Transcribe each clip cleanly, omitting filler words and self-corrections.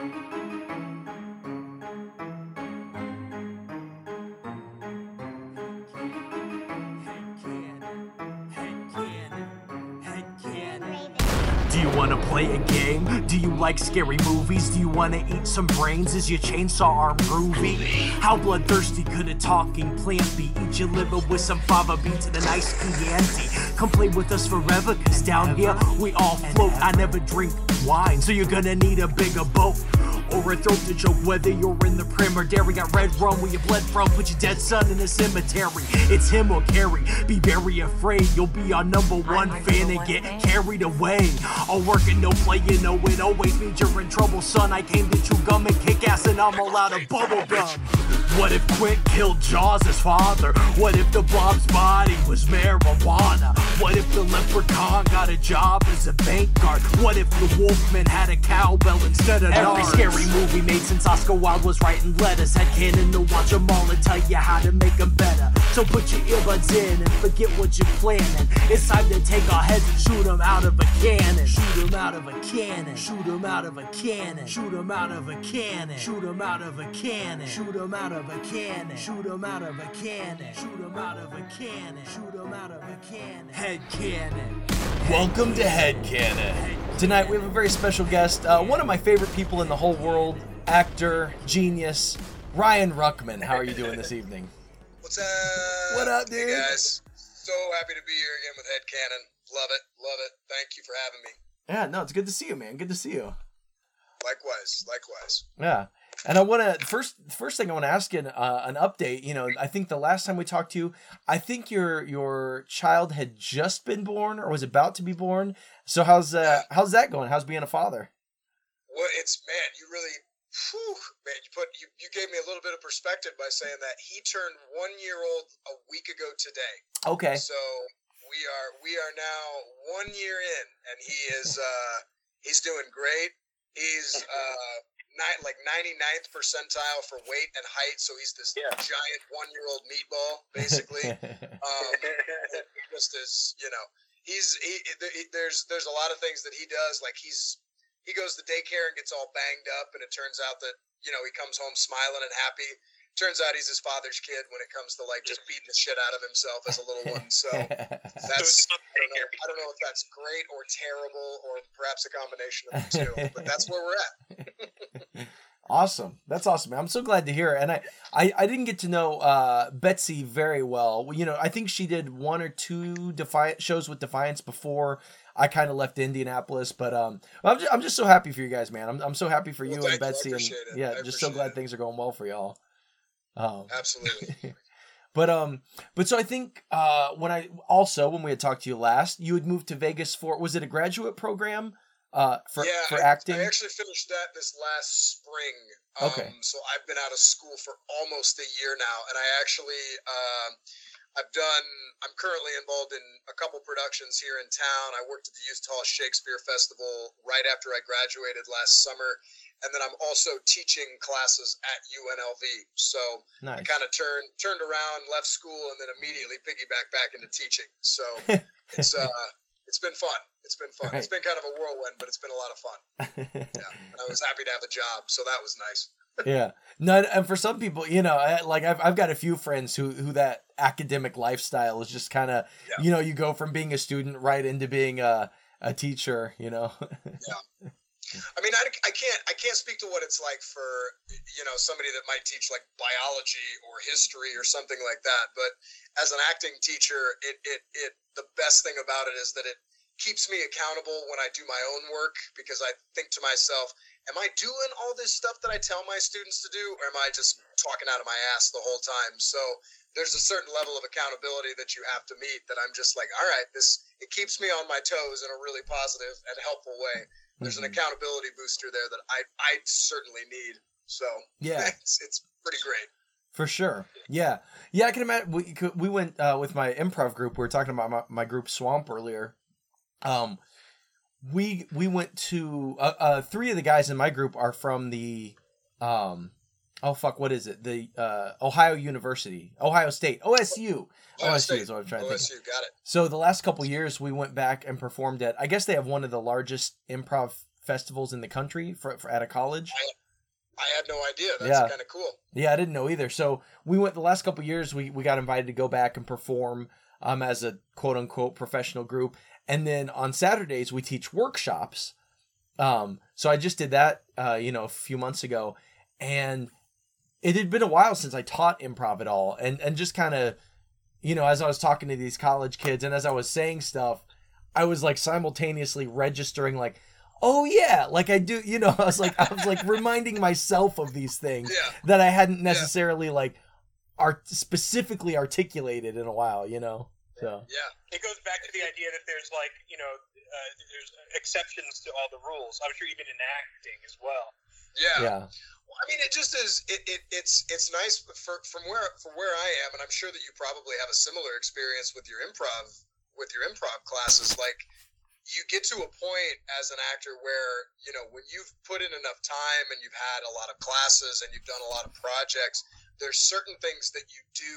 Do you wanna play a game? Do you like scary movies? Do you wanna eat some brains? Is your chainsaw arm groovy? How bloodthirsty could a talking plant be? Eat your liver with some fava beans and a nice Chianti. Come play with us forever, cause down here we all float. I never drink wine, so you're gonna need a bigger boat or a throat to choke. Whether you're in the prim or dairy, got red rum where you bled from. Put your dead son in a cemetery. It's him or Carrie. Be very afraid you'll be our number one fan and get carried away. All work and no play, you know it always means you're in trouble, son. I came to chew gum and kick ass and I'm all out of bubble gum. What if Quint killed Jaws' father? What if the Blob's body was marijuana? What if the leprechaun got a job as a bank guard? What if the Wolfman had a cowbell instead of every scary movie made since Oscar Wilde was writing letters had canon to watch them all and tell you how to make them better. So put your earbuds in and forget what you're planning. It's time to take our heads and shoot them out of a cannon. Shoot them out of a cannon. Shoot them out of a cannon. Shoot them out of a cannon. Shoot them out of a cannon. Shoot them out of a cannon. Shoot them out of a cannon. Shoot them out of a cannon. Shoot them out of a cannon. Head cannon. Welcome to Head Cannon. Tonight we have a very special guest, one of my favorite people in the whole world, actor, genius, Ryan Ruckman. How are you doing this evening? What's up? What up, dude? Hey guys, so happy to be here again with Head Cannon. Love it, love it. Thank you for having me. Yeah, no, it's good to see you, man. Good to see you. Likewise, likewise. Yeah, and I want to first thing I want to ask you an update. You know, I think the last time we talked to you, I think your child had just been born or was about to be born. So how's that going? How's being a father? Well, you really, you gave me a little bit of perspective by saying that he turned 1 year old a week ago today. Okay. So we are now 1 year in, and he is he's doing great. He's 99th percentile for weight and height, so he's this giant 1 year old meatball basically. Just as you know, there's a lot of things that he does. Like he goes to daycare and gets all banged up, and it turns out that he comes home smiling and happy. Turns out he's his father's kid when it comes to just beating the shit out of himself as a little one. So that's I don't know if that's great or terrible or perhaps a combination of the two, but that's where we're at. Awesome. That's awesome, man. I'm so glad to hear it. And I didn't get to know Betsy very well. I think she did 1 or 2 shows with Defiance before I kind of left Indianapolis, but I'm just so happy for you guys, man. I'm so happy for you and Betsy, and just so glad things are going well for y'all. Absolutely. But so I think when we had talked to you last, you had moved to Vegas was it a graduate program for acting? I actually finished that this last spring. Okay. So I've been out of school for almost a year now, and I actually I'm currently involved in a couple productions here in town. I worked at the Utah Shakespeare Festival right after I graduated last summer. And then I'm also teaching classes at UNLV. So nice. I kind of turned around, left school, and then immediately piggybacked back into teaching. So it's been fun. It's been fun. Right. It's been kind of a whirlwind, but it's been a lot of fun. Yeah, and I was happy to have a job, so that was nice. Yeah. No, and for some people, I've got a few friends who that academic lifestyle is just kind of, you go from being a student right into being a teacher, Yeah. I mean, I can't speak to what it's like for, somebody that might teach like biology or history or something like that. But as an acting teacher, the best thing about it is that it keeps me accountable when I do my own work, because I think to myself, am I doing all this stuff that I tell my students to do, or am I just talking out of my ass the whole time? So there's a certain level of accountability that you have to meet that I'm just like, all right, it keeps me on my toes in a really positive and helpful way. There's an accountability booster there that I certainly need. So yeah, it's pretty great. For sure. Yeah. Yeah. I can imagine we went with my improv group. We were talking about my group Swamp earlier. We went to 3 of the guys in my group are from the what is it? The Ohio State, OSU. OSU is what I'm trying to think. OSU, got it. So the last couple years we went back and performed at, I guess they have one of the largest improv festivals in the country for at a college. I had no idea. That's kind of cool. Yeah, I didn't know either. So we went the last couple of years. We got invited to go back and perform as a quote unquote professional group, and then on Saturdays we teach workshops. So I just did that, a few months ago, and it had been a while since I taught improv at all, and just kind of, as I was talking to these college kids and as I was saying stuff, I was like simultaneously registering like, oh yeah, like I do, I was like reminding myself of these things that I hadn't necessarily like specifically articulated in a while, So it goes back to the idea that there's like, there's exceptions to all the rules. I'm sure even in acting as well. Yeah. Well, I mean, it just is. It's nice from where I am, and I'm sure that you probably have a similar experience with your improv classes. Like, you get to a point as an actor where, when you've put in enough time and you've had a lot of classes and you've done a lot of projects, there's certain things that you do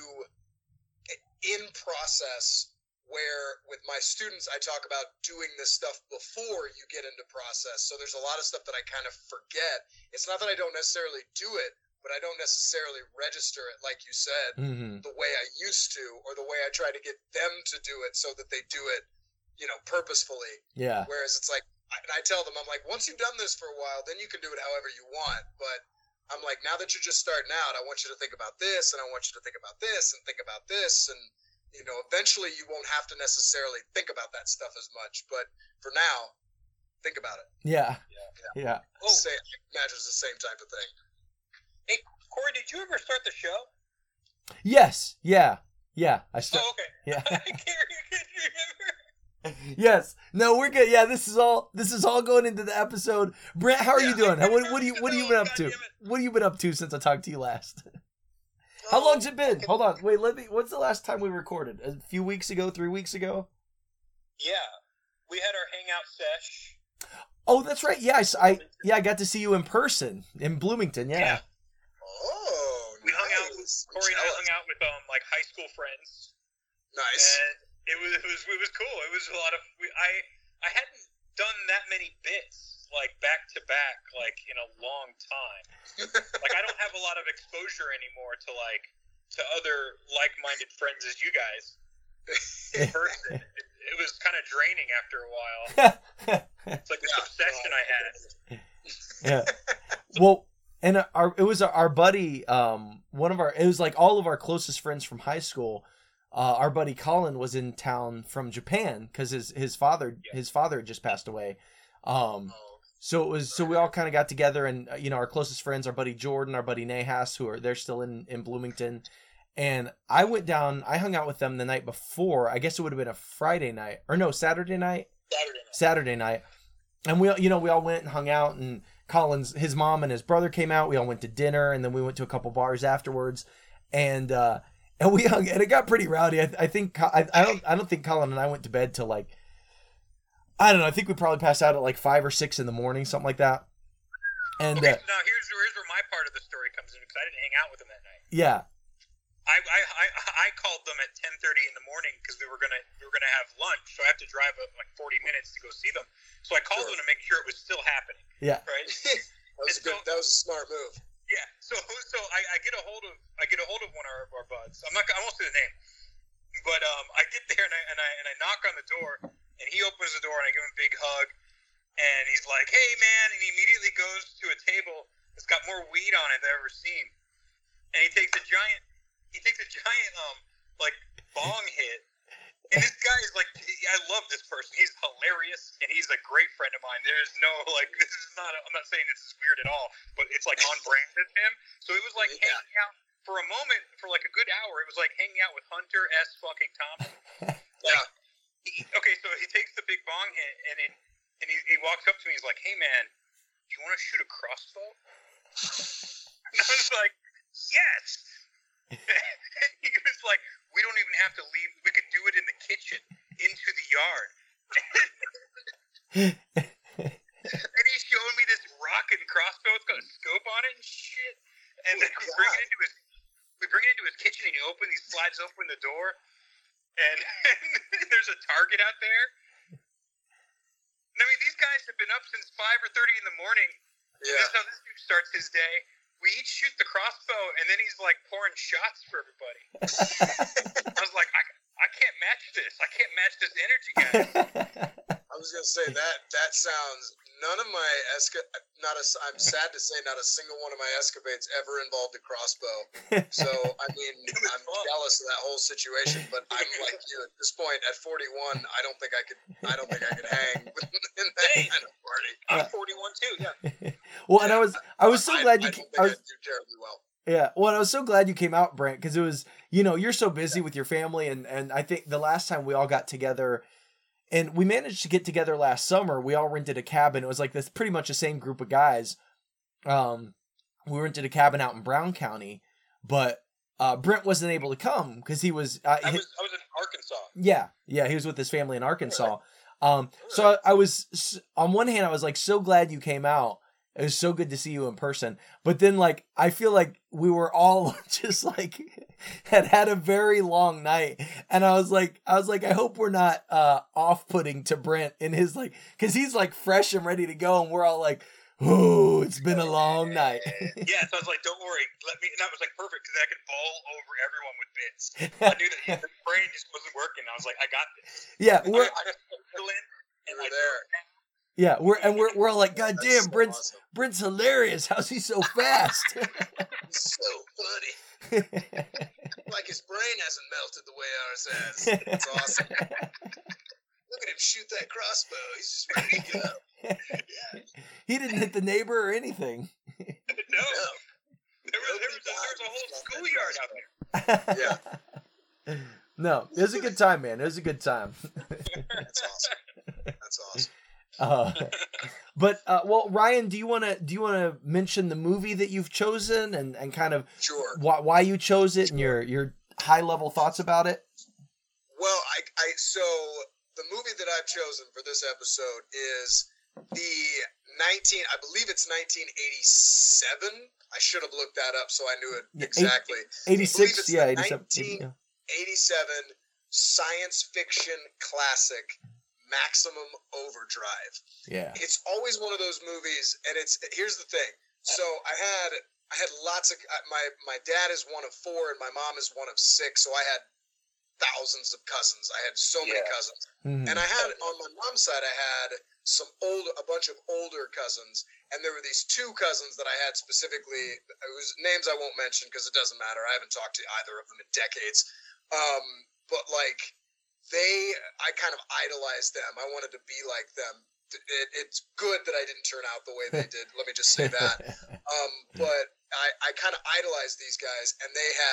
in process where with my students, I talk about doing this stuff before you get into process. So there's a lot of stuff that I kind of forget. It's not that I don't necessarily do it, but I don't necessarily register it, like you said, the way I used to, or the way I try to get them to do it so that they do it, purposefully. Yeah. Whereas it's like, and I tell them, I'm like, once you've done this for a while, then you can do it however you want. But I'm like, now that you're just starting out, I want you to think about this, and I want you to think about this, and think about this, and eventually you won't have to necessarily think about that stuff as much. But for now, think about it. Yeah. Oh, I imagine it's the same type of thing. Hey, Corey, did you ever start the show? Yes. Yeah. I started. Oh, okay. Yeah. I can't remember. Yes. No, we're good. Yeah, this is all going into the episode. Brent, how are you doing? What have you been up to? What have you been up to since I talked to you last? How long's it been? Hold on. Wait, what's the last time we recorded? A few weeks ago, 3 weeks ago? Yeah. We had our hangout sesh. Oh, that's right. Yeah, I got to see you in person in Bloomington. Yeah. Oh, we hung out. Corey and I hung out with like high school friends. Nice. And it was cool. It was a lot of. I hadn't done that many bits like back to back like in a long time. Like I don't have a lot of exposure anymore to other like-minded friends as you guys. In person, it was kind of draining after a while. It's like this obsession I had. Yeah. Well, and it was our buddy, it was like all of our closest friends from high school. Our buddy Colin was in town from Japan because his father had just passed away. So we all kind of got together, and our closest friends, our buddy Jordan, our buddy Nahas, they're still in Bloomington, and I went down. I hung out with them the night before. I guess it would have been a Friday night, or no, Saturday night. Saturday night, and we all went and hung out, and his mom and his brother came out. We all went to dinner, and then we went to a couple bars afterwards, and we hung, and it got pretty rowdy. I think I don't think Colin and I went to bed till like, I don't know. I think we probably passed out at like 5 or 6 in the morning, something like that. And okay, now here's where my part of the story comes in, because I didn't hang out with them that night. Yeah. I called them at 10:30 in the morning because we were gonna have lunch, so I have to drive up like 40 minutes to go see them. So I called them to make sure it was still happening. Yeah. Right. That was a smart move. Yeah. So I get a hold of one of our buds. I won't say the name, but I get there and I knock on the door, and he opens the door, and I give him a big hug, and he's like, "Hey man," and he immediately goes to a table that's got more weed on it than I've ever seen, and he takes a giant like bong hit. And this guy is like, I love this person. He's hilarious, and he's a great friend of mine. There's no this is not. I'm not saying this is weird at all, but it's like on brand with him. So it was like hanging out for a moment, for like a good hour. It was like hanging out with Hunter S. fucking Thompson. Okay, so he takes the big bong hit, and he walks up to me. He's like, "Hey man, do you want to shoot a crossbow?" And I was like, "Yes." He was like, "We don't even have to leave. We could do it in the kitchen, into the yard." And he showed me this rocket crossbow. It's got a scope on it and shit. And then we bring it into his kitchen, and he slides open the door, and there's a target out there. And I mean, these guys guys have been up since 5:30 in the morning. Yeah. This is how this dude starts his day. We each shoot the crossbow, and then he's like pouring shots for everybody. I was like, I can't match this. I can't match this energy, guys. I was gonna say that sounds. None of my I'm sad to say, not a single one of my escapades ever involved a crossbow. So I mean, I'm jealous of that whole situation. But I'm like you at this point. At 41, I don't think I could hang in that kind of party. I'm 41 too. Yeah. Well, and I was so glad you. I don't think I'd do terribly well. Yeah, well, and I was so glad you came out, Brent, because it was, you're so busy with your family, and I think the last time we all got together, and we managed to get together last summer, we all rented a cabin. It was like this pretty much the same group of guys. We rented a cabin out in Brown County, but Brent wasn't able to come because he was. I was in Arkansas. Yeah, he was with his family in Arkansas. So I was, on one hand, I was like so glad you came out. It was so good to see you in person. But then, like, I feel like we were all just like had a very long night, and I was like, I hope we're not off-putting to Brent in his like, because he's like fresh and ready to go, and we're all like, oh, it's been a long night. Yeah, so I was like, don't worry, let me. And that was like perfect because I could fall over everyone with bits. I knew that his brain just wasn't working. I was like, I got this. Yeah, And we're there. Yeah, we're all like, God damn, so Brent's hilarious. How's he so fast? He's so funny. Like his brain hasn't melted the way ours has. It's awesome. Look at him shoot that crossbow. He's just ready to go. Yeah. He didn't hit the neighbor or anything. No. There was a whole schoolyard out there. Yeah. No, it was a good time, man. It was a good time. That's awesome. That's awesome. But well, Ryan, do you want to mention the movie that you've chosen and kind of Sure. why you chose it and your high level thoughts about it? Well, so the movie that I've chosen for this episode is the I believe it's 1987. I should have looked that up so I knew it exactly. 86, yeah, 1987 science fiction classic Maximum Overdrive. Yeah. It's always one of those movies, and here's the thing. So I had lots of my dad is one of 4 and my mom is one of 6, so I had thousands of cousins. I had so many cousins. Mm-hmm. And I had on my mom's side I had a bunch of older cousins, and there were these 2 cousins that I had specifically whose names I won't mention because it doesn't matter. I haven't talked to either of them in decades. But like I kind of idolized them. I wanted to be like them. It's good that I didn't turn out the way they did. Let me just say that. But I kind of idolized these guys, and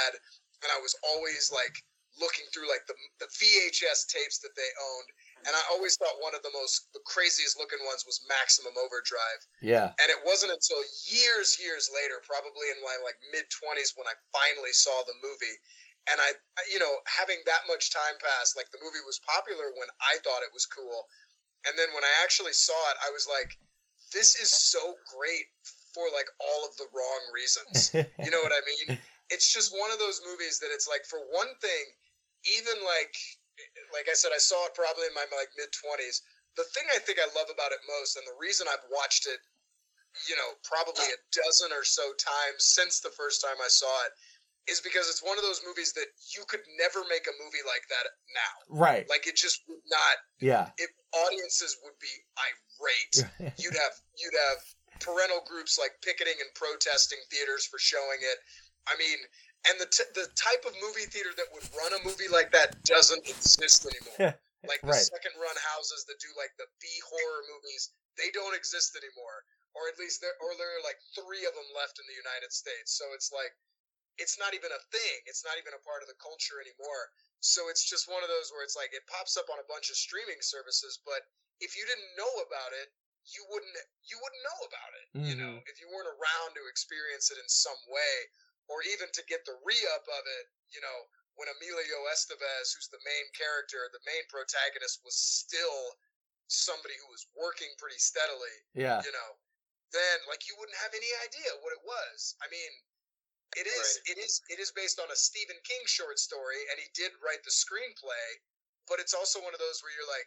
I was always like looking through like the VHS tapes that they owned, and I always thought one of the craziest looking ones was Maximum Overdrive. Yeah. And it wasn't until years later, probably in my like mid-20s, when I finally saw the movie. And I having that much time pass, like the movie was popular when I thought it was cool. And then when I actually saw it, I was like, this is so great for like all of the wrong reasons. You know what I mean? It's just one of those movies that it's like, for one thing, even like I said, I saw it probably in my like mid-20s. The thing I think I love about it most, and the reason I've watched it, probably a dozen or so times since the first time I saw it, is because it's one of those movies that you could never make a movie like that now. Right. Like it just would not. Yeah. Audiences would be irate. You'd have parental groups like picketing and protesting theaters for showing it. I mean, and the type of movie theater that would run a movie like that doesn't exist anymore. Like the second run houses that do like the B horror movies, they don't exist anymore. Or at least there are like 3 of them left in the United States. So it's like, it's not even a thing. It's not even a part of the culture anymore. So it's just one of those where it's like it pops up on a bunch of streaming services, but if you didn't know about it, you wouldn't know about it. Mm-hmm. If you weren't around to experience it in some way, or even to get the re-up of it, when Emilio Estevez, who's the main character, the main protagonist, was still somebody who was working pretty steadily. Yeah. Then like you wouldn't have any idea what it was. I mean, It is based on a Stephen King short story, and he did write the screenplay, but it's also one of those where you're like,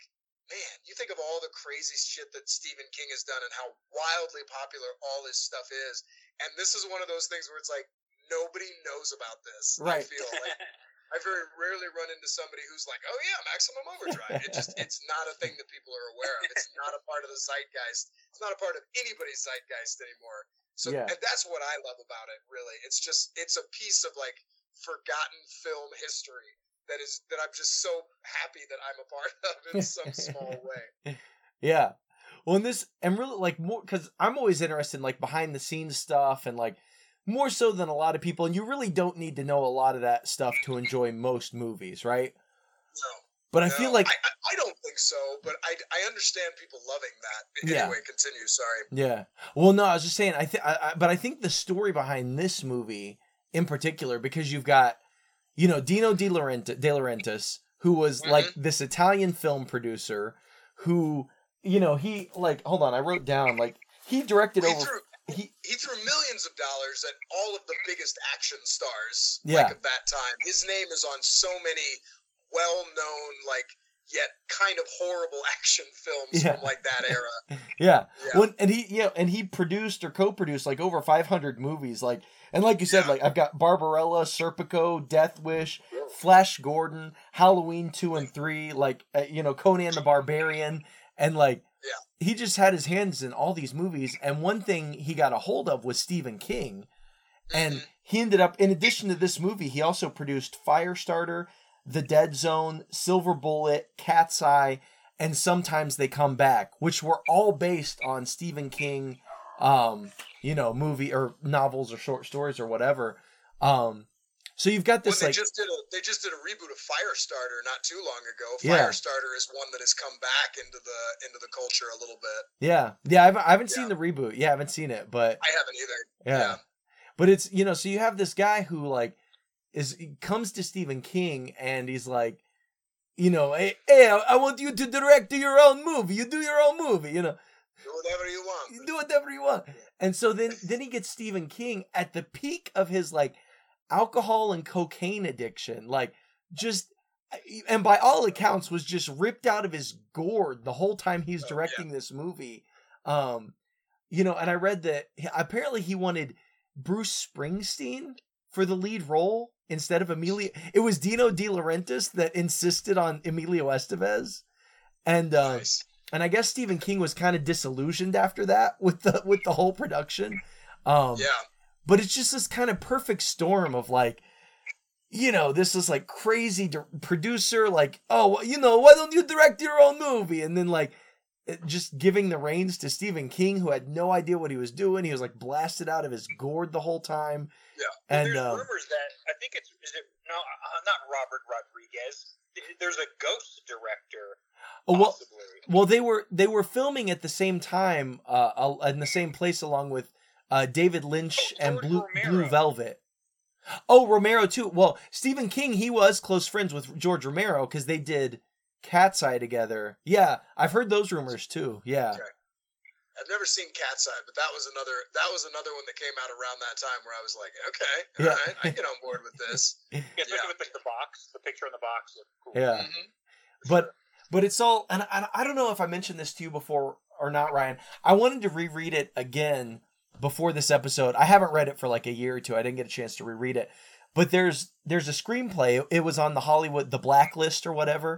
man, you think of all the crazy shit that Stephen King has done and how wildly popular all his stuff is. And this is one of those things where it's like, nobody knows about this. Right. I feel like I very rarely run into somebody who's like, oh yeah, Maximum Overdrive. It's not a thing that people are aware of. It's not a part of the zeitgeist. It's not a part of anybody's zeitgeist anymore. So Yeah. and that's what I love about it, really. It's a piece of like forgotten film history that I'm just so happy that I'm a part of in some small way. Yeah. Well, and really like more, because I'm always interested in like behind the scenes stuff and like more so than a lot of people. And you really don't need to know a lot of that stuff to enjoy most movies, right? No. But I feel like I don't think so, but I understand people loving that. Yeah. Anyway, continue. Sorry. yeah. Well, no, I was just saying. But I think the story behind this movie in particular, because you've got, you know, Dino De Laurentiis, who was like this Italian film producer, who, you know, he like, hold on, I wrote down like he directed He threw millions of dollars at all of the biggest action stars Yeah. like of that time. His name is on so many well-known, like, yet kind of horrible action films Yeah. from like that era. Yeah. Yeah. Well, and he produced or co-produced like over 500 movies. Like, and like you said, Yeah. like I've got Barbarella, Serpico, Death Wish, Flash Gordon, Halloween 2 and 3, like you know, Conan the Barbarian, and like he just had his hands in all these movies. And one thing he got a hold of was Stephen King, and he ended up, in addition to this movie, he also produced Firestarter, The Dead Zone, Silver Bullet, Cat's Eye, and Sometimes They Come Back, which were all based on Stephen King, you know, movie or novels or short stories or whatever. So you've got this When like they just did a reboot of Firestarter not too long ago. Yeah. Firestarter is one that has come back into the culture a little bit. yeah, I haven't seen the reboot. Yeah, I haven't seen it, but I haven't either. yeah. But it's, you know, so you have this guy who like comes to Stephen King and he's like, you know, hey, I want you to direct your own movie. You do your own movie, you know. Do whatever you want. You do whatever you want. And so then he gets Stephen King at the peak of his like alcohol and cocaine addiction, like just, and by all accounts was just ripped out of his gourd the whole time he's directing this movie. You know, and I read that apparently he wanted Bruce Springsteen for the lead role instead of Emilio. It was Dino De Laurentiis that insisted on Emilio Estevez, and Nice. and I guess Stephen King was kind of disillusioned after that with the whole production. Yeah. But it's just this kind of perfect storm of like, you know, this is like crazy producer, like, oh, you know, why don't you direct your own movie? And then like just giving the reins to Stephen King, who had no idea what he was doing. He was like blasted out of his gourd the whole time. Yeah. And there's rumors that I think not Robert Rodriguez. There's a ghost director. Possibly. Well, they were filming at the same time, in the same place, along with David Lynch and Blue Velvet. Oh, Romero too. Well, Stephen King, he was close friends with George Romero because they did Cat's Eye together. Yeah, I've heard those rumors too. Yeah. Okay. I've never seen Cat's Eye, but that was another one that came out around that time where I was like, okay, all right, I get on board with this. Especially with the box, the picture on the box looked cool. Yeah. Mm-hmm. But it's all, and I don't know if I mentioned this to you before or not, Ryan. I wanted to reread it again before this episode. I haven't read it for like a year or two. I didn't get a chance to reread it. But there's a screenplay. It was on the Blacklist or whatever,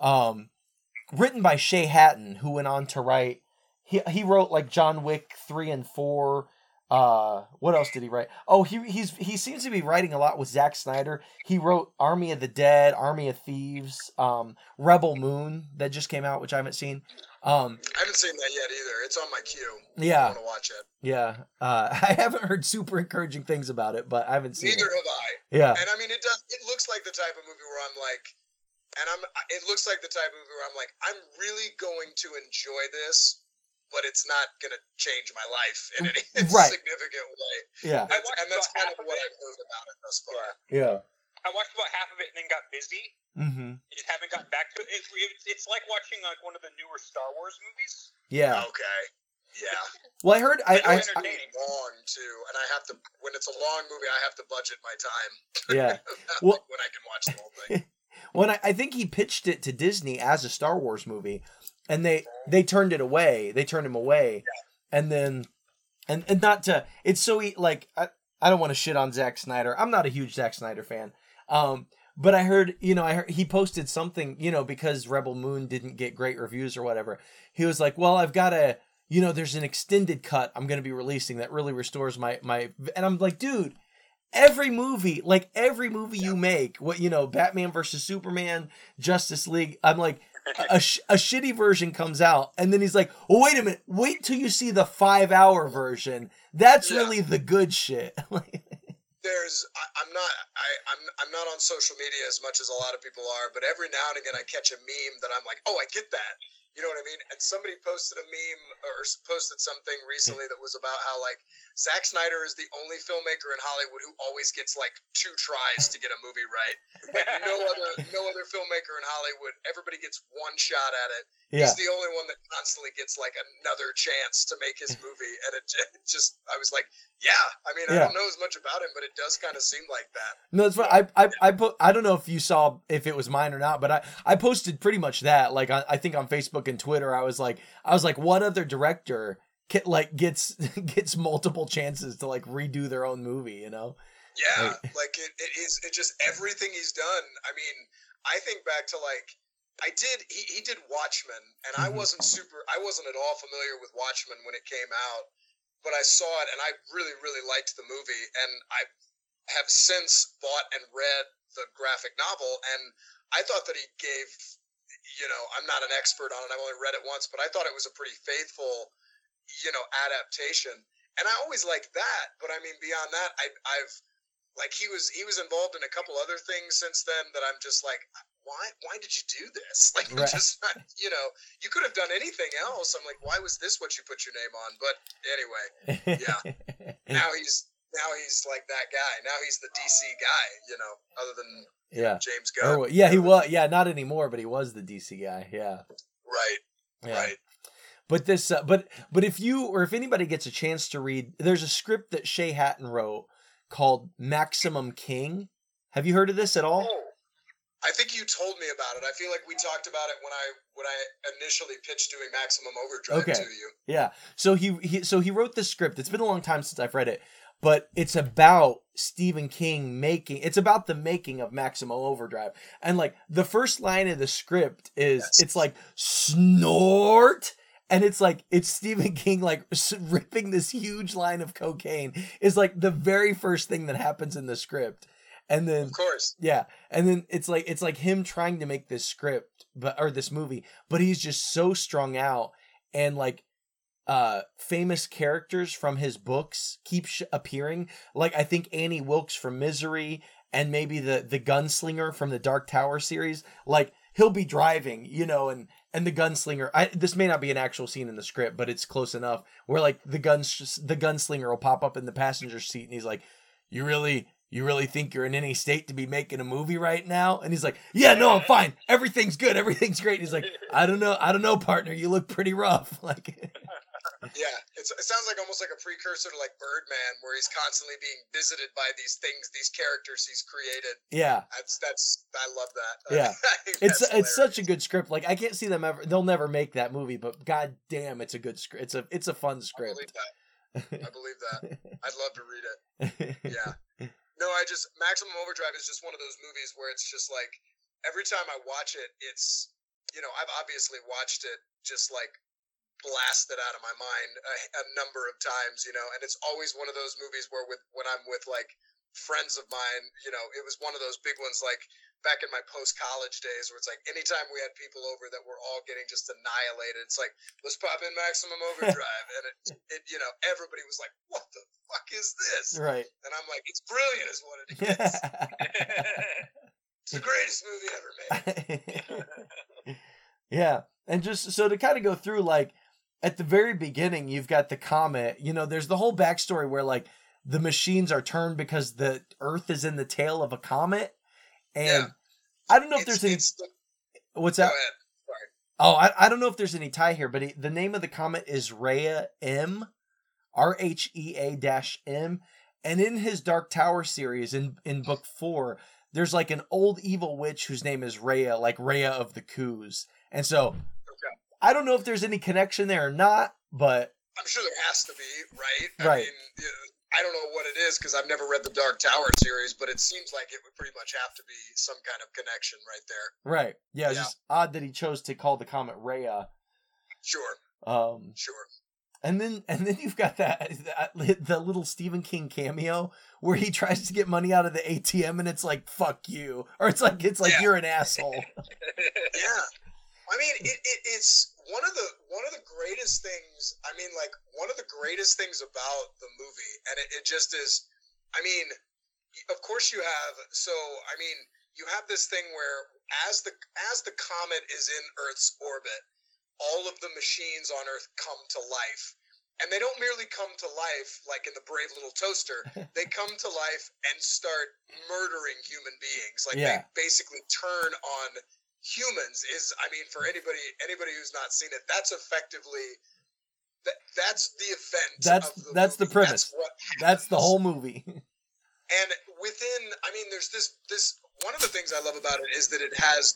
written by Shay Hatton, who went on to write. He wrote like John Wick 3 and 4. What else did he write? Oh, he seems to be writing a lot with Zack Snyder. He wrote Army of the Dead, Army of Thieves, Rebel Moon that just came out, which I haven't seen. I haven't seen that yet either. It's on my queue. Yeah, I want to watch it. Yeah, I haven't heard super encouraging things about it, but I haven't seen Neither it. have I. Yeah, and I mean it does. It looks like the type of movie where I'm like, it looks like the type of movie where I'm like, I'm really going to enjoy this, but it's not going to change my life in any significant way. Yeah. And that's kind of what I've heard about it thus far. Yeah. I watched about half of it and then got busy. Mm-hmm. I just haven't gotten back to it. It's like watching like one of the newer Star Wars movies. Yeah. Okay. Yeah. Well, I heard I long too, and I have to, when it's a long movie, I have to budget my time. Yeah. Well, when I can watch the whole thing. Well, I think he pitched it to Disney as a Star Wars movie. and they turned it away. They turned him away, and then and not to. It's so like I don't want to shit on Zack Snyder. I'm not a huge Zack Snyder fan. But I heard he posted something, because Rebel Moon didn't get great reviews or whatever. He was like, well, I've got a, there's an extended cut I'm going to be releasing that really restores my, and I'm like, dude, every movie you make, Batman versus Superman, Justice League, I'm like, a shitty version comes out, and then he's like, well, wait a minute, wait till you see the 5-hour version. That's really the good shit. I'm not on social media as much as a lot of people are, but every now and again I catch a meme that I'm like, oh, I get that. You know what I mean? And somebody posted a meme or posted something recently that was about how like Zack Snyder is the only filmmaker in Hollywood who always gets like 2 tries to get a movie right. Like no other filmmaker in Hollywood, everybody gets 1 shot at it. Yeah. He's the only one that constantly gets like another chance to make his movie. And it just, I was like, I don't know as much about him, but it does kind of seem like that. No, it's fine. I don't know if you saw if it was mine or not, but I posted pretty much that. Like I think on Facebook and Twitter, I was like, what other director gets multiple chances to like redo their own movie, Yeah, like it just everything he's done. I mean, I think back to like he did Watchmen, and I wasn't at all familiar with Watchmen when it came out, but I saw it and I really, really liked the movie, and I have since bought and read the graphic novel, and I thought that he gave, I'm not an expert on it, I've only read it once, but I thought it was a pretty faithful, adaptation, and I always liked that. But I mean, beyond that, I've like he was involved in a couple other things since then that I'm just like, why did you do this? Like, right. Just not, you could have done anything else. I'm like, why was this what you put your name on? But anyway, yeah. Now he's like that guy. Now he's the DC guy, other than James Gunn. He was. Yeah, not anymore, but he was the DC guy. Yeah. Right. Yeah. Right. But this, but if anybody gets a chance to read, there's a script that Shay Hatton wrote called Maximum King. Have you heard of this at all? Oh, I think you told me about it. I feel like we talked about it when I initially pitched doing Maximum Overdrive to you. Yeah. So he wrote this script. It's been a long time since I've read it, but it's about Stephen King it's about the making of Maximum Overdrive. And like the first line of the script is, It's like, snort. And it's like, it's Stephen King like ripping this huge line of cocaine is like the very first thing that happens in the script. And then, of course, yeah. And then it's like him trying to make this script, or this movie, but he's just so strung out, and like, famous characters from his books keep appearing. Like I think Annie Wilkes from Misery, and maybe the gunslinger from the Dark Tower series. Like he'll be driving, and the gunslinger, this may not be an actual scene in the script, but it's close enough where like the gunslinger will pop up in the passenger seat, and he's like, you really think you're in any state to be making a movie right now? And he's like, yeah, no, I'm fine. Everything's good. Everything's great. And he's like, I don't know, partner. You look pretty rough. Like, yeah, it sounds like almost like a precursor to like Birdman, where he's constantly being visited by these things, these characters he's created. Yeah, I love that. Yeah, it's such a good script. Like I can't see them ever. They'll never make that movie, but god damn, it's a good script. It's a fun script. I believe that. I'd love to read it. Yeah. No, Maximum Overdrive is just one of those movies where it's just like, every time I watch it, it's, I've obviously watched it just like blasted out of my mind a number of times, and it's always one of those movies where when I'm with like friends of mine, it was one of those big ones like back in my post-college days where it's like anytime we had people over that were all getting just annihilated, it's like, let's pop in Maximum Overdrive. And it everybody was like, what the fuck is this? Right. And I'm like, it's brilliant is what it is. It's the greatest movie ever made. Yeah. And just so to kind of go through, like at the very beginning, you've got the comet, there's the whole backstory where like the machines are turned because the Earth is in the tail of a comet. And I don't know if there's any. What's that? Go ahead. Sorry. Oh, I don't know if there's any tie here, but the name of the comet is Rhea M, RHEA-M, and in his Dark Tower series, in book 4, there's like an old evil witch whose name is Rhea, like Rhea of the Coos, and so I don't know if there's any connection there or not, but I'm sure there has to be, right? Right. I mean, I don't know what it is because I've never read the Dark Tower series, but it seems like it would pretty much have to be some kind of connection right there. right. Yeah, it's just odd that he chose to call the comet Rhea. Sure. Sure. And then you've got that the little Stephen King cameo where he tries to get money out of the ATM and it's like fuck you, or it's like you're an asshole. Yeah. I mean, it's one of the greatest things. I mean, like one of the greatest things about the movie, and it just is. I mean, of course you have. So I mean, you have this thing where as the comet is in Earth's orbit, all of the machines on Earth come to life. And they don't merely come to life like in the Brave Little Toaster. They come to life and start murdering human beings. Like they basically turn on humans. I mean, for anybody who's not seen it, that's effectively that's the event. That's the premise. That's the whole movie. And within, I mean, there's this one of the things I love about it is that it has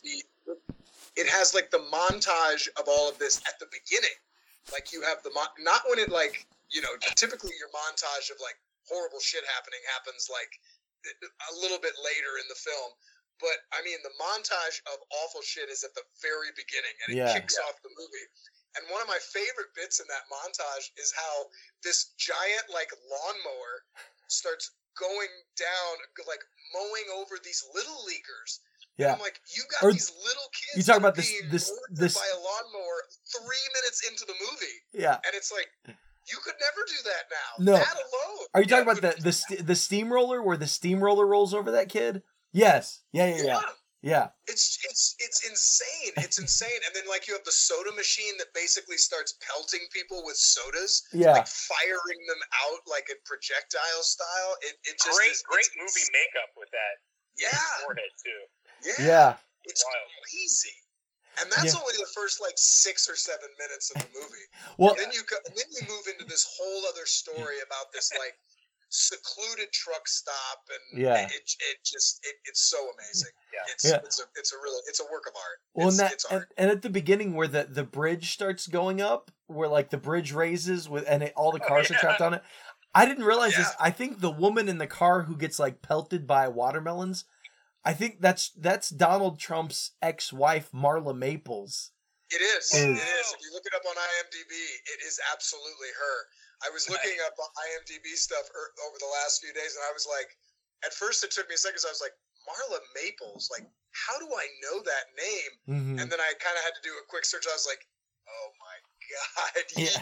like the montage of all of this at the beginning. Like you have not when it like, you know, typically your montage of like horrible shit happens like a little bit later in the film. But I mean, the montage of awful shit is at the very beginning and it kicks off the movie. And one of my favorite bits in that montage is how this giant like lawnmower starts going down, like mowing over these little leaguers. Yeah. And I'm like, you got these little kids. You talk about this by a lawnmower 3 minutes into the movie. Yeah. And it's like, you could never do that now. No. That alone. Are you talking about the steamroller where the steamroller rolls over that kid? Yes. Yeah. It's insane. It's insane. And then like you have the soda machine that basically starts pelting people with sodas. Yeah. Like firing them out like a projectile style. It just great movie makeup with that. Yeah. Forehead too. Yeah. It's crazy. And that's only the first like 6 or 7 minutes of the movie. Well, and then you move into this whole other story about this like secluded truck stop, and it's so amazing. Yeah. It's a work of art. Well, it's art. And at the beginning where the bridge starts going up, where like the bridge raises all the cars are trapped on it. I didn't realize this. I think the woman in the car who gets like pelted by watermelons, I think that's Donald Trump's ex-wife, Marla Maples. It is. It is. If you look it up on IMDb, it is absolutely her. I was looking up IMDb stuff over the last few days, and I was like, at first it took me a second, so I was like, Marla Maples? Like, how do I know that name? Mm-hmm. And then I kind of had to do a quick search. I was like, oh my God, yes.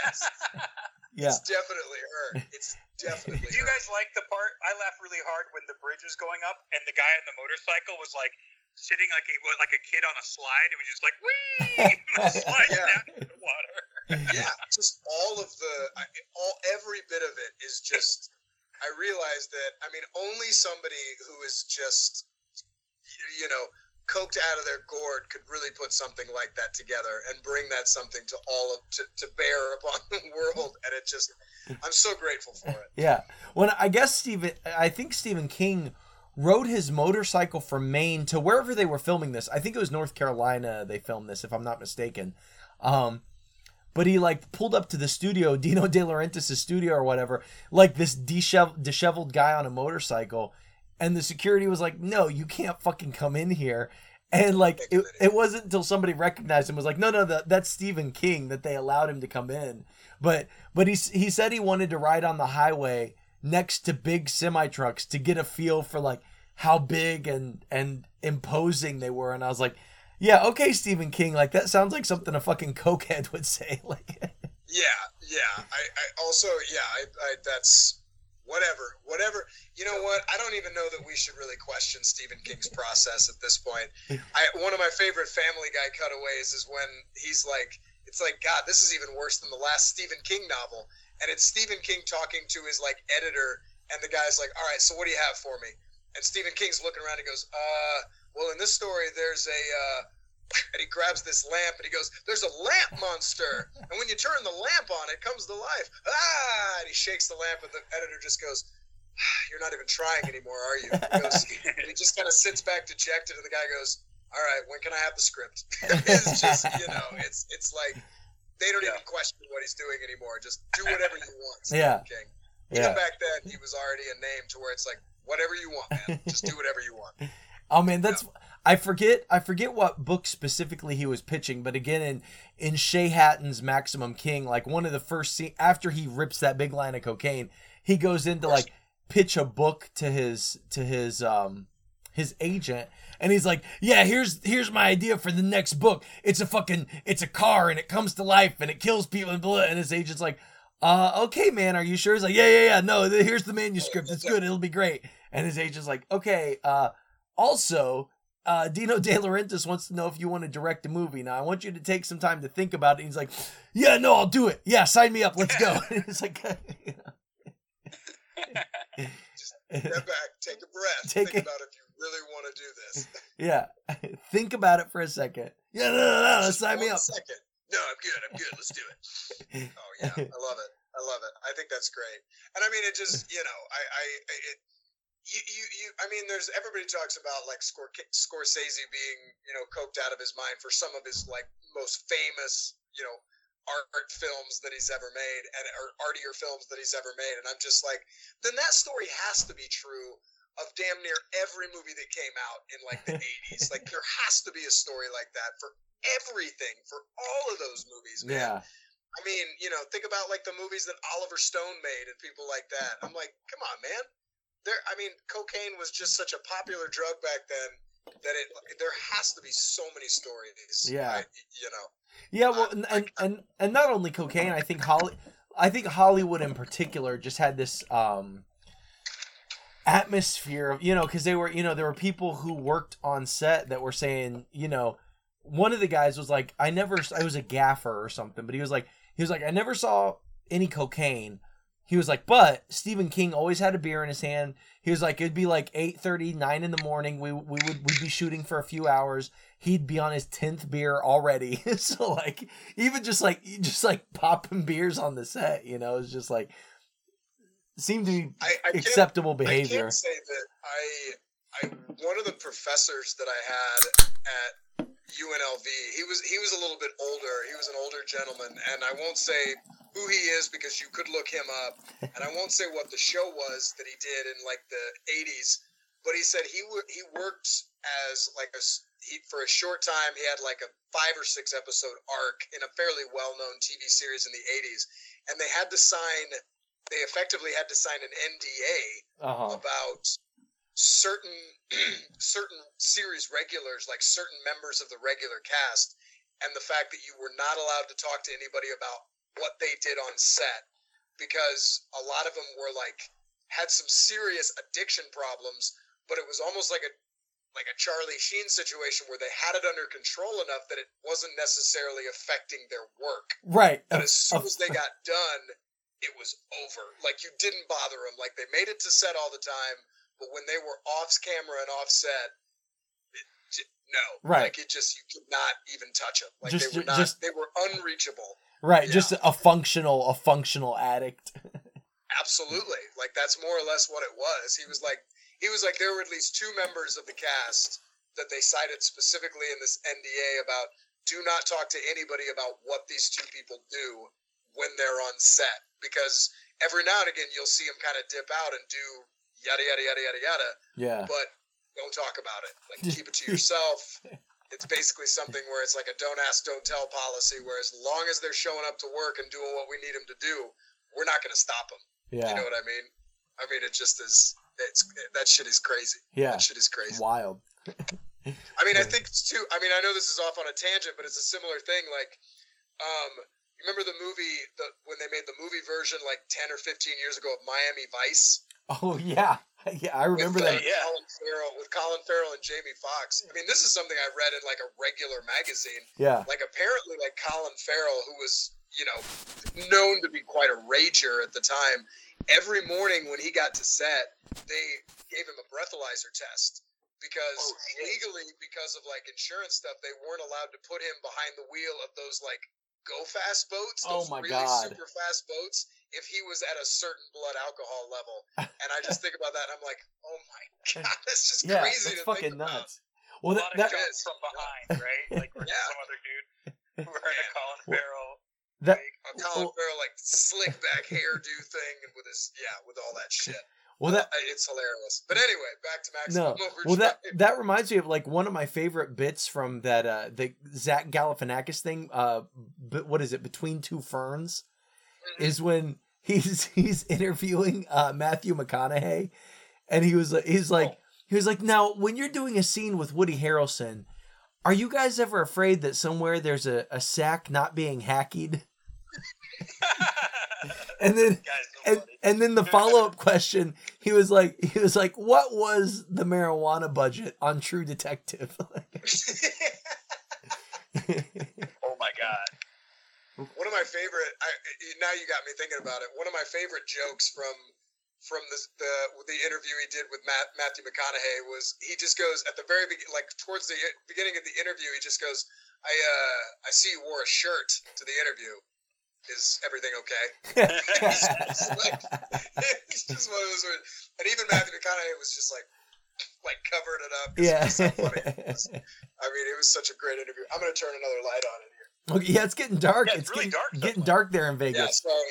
Yeah. It's definitely her. It's definitely Do you guys like the part? I laughed really hard when the bridge was going up and the guy on the motorcycle was like sitting like a kid on a slide. It was just like, whee! Slide down into the water. Yeah, just every bit of it is just, I realized that, I mean, only somebody who is just, you know, coked out of their gourd could really put something like that together and bring that something to to bear upon the world. And it just, I'm so grateful for it. Yeah. Well, I think Stephen King rode his motorcycle from Maine to wherever they were filming this. I think it was North Carolina they filmed this, if I'm not mistaken. But he like pulled up to the studio, Dino De Laurentiis' studio or whatever, like this disheveled guy on a motorcycle. And the security was like, no, you can't fucking come in here. And like, it wasn't until somebody recognized him, was like, no, that's Stephen King, that they allowed him to come in. But he said he wanted to ride on the highway next to big semi trucks to get a feel for like how big and imposing they were. And I was like, yeah, okay, Stephen King, like that sounds like something a fucking cokehead would say. Like, yeah. I that's whatever. You know what? I don't even know that we should really question Stephen King's process at this point. One of my favorite Family Guy cutaways is when he's like, it's like, God, this is even worse than the last Stephen King novel. And it's Stephen King talking to his like editor, and the guy's like, all right, so what do you have for me? And Stephen King's looking around and goes, well, in this story, there's and he grabs this lamp and he goes, there's a lamp monster. And when you turn the lamp on, it comes to life. And he shakes the lamp and the editor just goes, you're not even trying anymore, are you? He just kind of sits back dejected, and the guy goes, all right, when can I have the script? It's just, it's like they don't even question what he's doing anymore. Just do whatever you want, Stephen King. Even back then, he was already a name to where it's like, whatever you want, man. Just do whatever you want. Oh man, that's I forget what book specifically he was pitching, but again in Shay Hatton's Maximum King, like one of the first scenes after he rips that big line of cocaine, he goes in to like pitch a book to his agent, and he's like, yeah, here's my idea for the next book. It's a car and it comes to life and it kills people and blah, and his agent's like, okay, man, are you sure? He's like, yeah, no, here's the manuscript. It's good. It'll be great. And his agent's like, okay, also, Dino De Laurentiis wants to know if you want to direct a movie. Now, I want you to take some time to think about it. He's like, yeah, no, I'll do it. Yeah, sign me up. Let's go. It's like, Just step back, take a breath, think about if you really want to do this. Yeah, think about it for a second. Yeah, no, sign me up. Second. No, I'm good. Let's do it. Oh yeah, I love it. I think that's great. And I mean, it just, I mean, there's everybody talks about like Scorsese being, coked out of his mind for some of his like most famous, art films that he's ever made or artier films that he's ever made. And I'm just like, then that story has to be true of damn near every movie that came out in like the 80s. Like there has to be a story like that for everything, for all of those movies, man. Yeah. I mean, think about like the movies that Oliver Stone made and people like that. I'm like, come on, man. Cocaine was just such a popular drug back then that there has to be so many stories. Yeah. Yeah, well, and not only cocaine, I think Hollywood in particular just had this atmosphere of, because there were people who worked on set that were saying, one of the guys was like, I was a gaffer or something, but he was like, I never saw any cocaine. He was like, but Stephen King always had a beer in his hand. He was like, it'd be like 8:30, 9 in the morning. We'd be shooting for a few hours. He'd be on his 10th beer already. So like, even just popping beers on the set, it's just like, seemed to be acceptable behavior. I can't say that one of the professors that I had at UNLV, he was a little bit older. He was an older gentleman, and I won't say who he is because you could look him up, and I won't say what the show was that he did in like the 80s, but he said he worked as like for a short time. He had like a 5 or 6 episode arc in a fairly well-known TV series in the 80s, and they effectively had to sign an NDA about certain series regulars, like certain members of the regular cast, and the fact that you were not allowed to talk to anybody about what they did on set, because a lot of them were like had some serious addiction problems, but it was almost like a Charlie Sheen situation where they had it under control enough that it wasn't necessarily affecting their work. Right. But as soon as they got done, it was over. Like you didn't bother them. Like they made it to set all the time, but when they were off camera and off set, no. Right. Like you could not even touch them. Like they were unreachable. Right. Yeah. Just a functional addict. Absolutely. Like that's more or less what it was. He was like there were at least 2 members of the cast that they cited specifically in this NDA about do not talk to anybody about what these 2 people do when they're on set, because every now and again you'll see them kind of dip out and do yada yada yada yada yada. Yeah. But don't talk about it. Like keep it to yourself. It's basically something where it's like a don't ask, don't tell policy, where as long as they're showing up to work and doing what we need them to do, we're not going to stop them. Yeah. You know what I mean? I mean, it just is, that shit is crazy. Yeah. That shit is crazy. Wild. I mean, I think too, I mean, I know this is off on a tangent, but it's a similar thing. Like, remember the movie, when they made the movie version like 10 or 15 years ago of Miami Vice? Oh, yeah. Yeah, I remember that. Yeah. With Colin Farrell and Jamie Foxx. I mean, this is something I read in like a regular magazine. Yeah. Like apparently like Colin Farrell, who was, known to be quite a rager at the time, every morning when he got to set, they gave him a breathalyzer test because legally, because of like insurance stuff, they weren't allowed to put him behind the wheel of those like go fast boats, those super fast boats, if he was at a certain blood alcohol level. And I just think about that and I'm like, oh my God, that's just crazy to fucking think about. nuts. Well, a lot of shots from behind, right? Like where some other dude wearing a Colin Farrell. Colin Farrell like slick back hairdo thing and with all that shit. Well, it's hilarious. But anyway, back to Maximum Overdrive. Well, that reminds me of like one of my favorite bits from that the Zach Galifianakis thing. What is it? Between Two Ferns, is when he's interviewing Matthew McConaughey, and he was like, now when you're doing a scene with Woody Harrelson, are you guys ever afraid that somewhere there's a sack not being hacked? And then and then the follow-up question, he was like, what was the marijuana budget on True Detective? Oh my God. One of my favorite, now you got me thinking about it. One of my favorite jokes from the interview he did with Matthew McConaughey was, he just goes at the very beginning, like towards the beginning of the interview, he just goes, I see you wore a shirt to the interview. Is everything okay? It's just one of those words. And even Matthew McConaughey was just like covering it up. Yeah. It's so funny. I mean, it was such a great interview. I'm going to turn another light on in here. Okay, yeah, it's getting dark. Yeah, it's really getting dark there in Vegas. Yeah, sorry.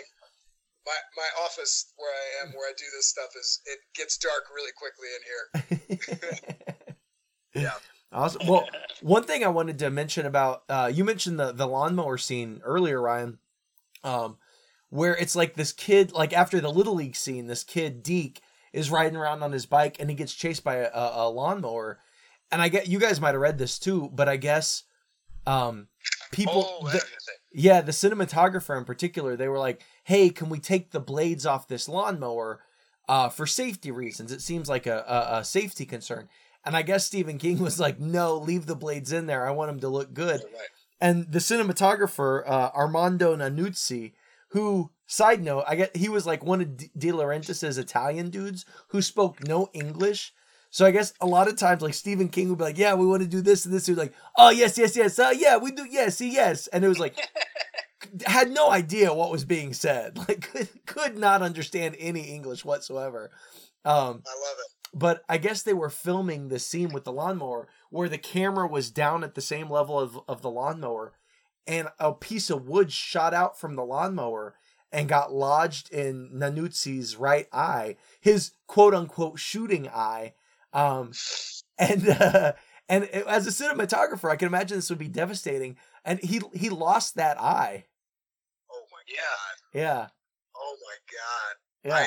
My office where I am, where I do this stuff, it gets dark really quickly in here. Yeah. Awesome. Well, one thing I wanted to mention about, you mentioned the lawnmower scene earlier, Ryan, where it's like this kid, like after the Little League scene, this kid, Deke, is riding around on his bike and he gets chased by a lawnmower. And I get, you guys might have read this too, but I guess people, the cinematographer in particular, they were like, hey, can we take the blades off this lawnmower for safety reasons? It seems like a safety concern. And I guess Stephen King was like, no, leave the blades in there. I want them to look good. Right. And the cinematographer, Armando Nanuzzi, who, side note, I get he was like one of De Laurentiis' Italian dudes who spoke no English. So I guess a lot of times, like, Stephen King would be like, yeah, we want to do this and this. He was like, oh, yes. Yeah, we do. Yes, yes. And it was like, had no idea what was being said. Like, could not understand any English whatsoever. I love it. But I guess they were filming the scene with the lawnmower where the camera was down at the same level of the lawnmower, and a piece of wood shot out from the lawnmower and got lodged in Nanuzzi's right eye, his quote unquote shooting eye. And as a cinematographer, I can imagine this would be devastating. And he lost that eye. Oh my God. Yeah. Oh my God. Yeah.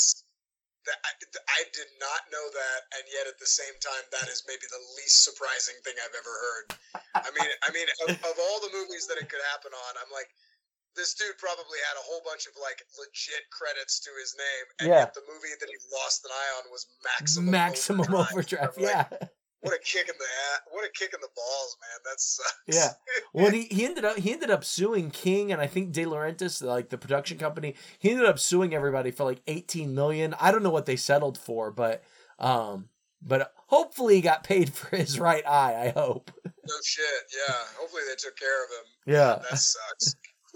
I did not know that, and yet at the same time, that is maybe the least surprising thing I've ever heard. I mean, of all the movies that it could happen on, I'm like, this dude probably had a whole bunch of like legit credits to his name, and yet the movie that he lost an eye on was Maximum Overdrive. Yeah. What a kick in the balls, man. That sucks. Yeah. Well, he ended up suing King and I think De Laurentiis, like the production company. He ended up suing everybody for like $18 million. I don't know what they settled for, but hopefully he got paid for his right eye. I hope. No shit. Yeah. Hopefully they took care of him. Yeah. That sucks.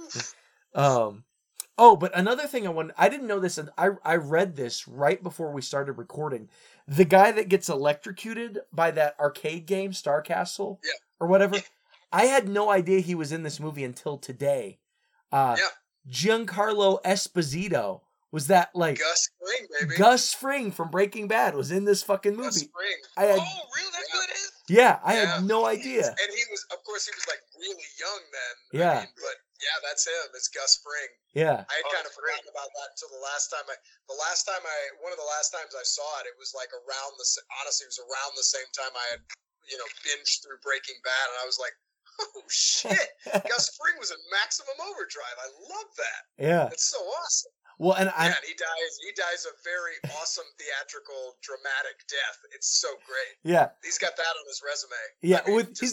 Oh, but another thing I didn't know this, and I read this right before we started recording. The guy that gets electrocuted by that arcade game, Star Castle, or whatever, I had no idea he was in this movie until today. Giancarlo Esposito was that like Gus Fring, baby. Gus Fring from Breaking Bad was in this fucking movie. Gus Fring. Oh, really? That's who it is? Yeah, I had no idea. And he was, of course, like really young then. Yeah. I mean, but yeah, that's him. It's Gus Fring. Yeah. I had kind of forgotten about that until one of the last times I saw it, it was like honestly, it was around the same time I had, binged through Breaking Bad, and I was like, oh shit, Gus Fring was in Maximum Overdrive. I love that. Yeah. It's so awesome. Well, and he dies a very awesome theatrical dramatic death. It's so great. Yeah. He's got that on his resume. Yeah,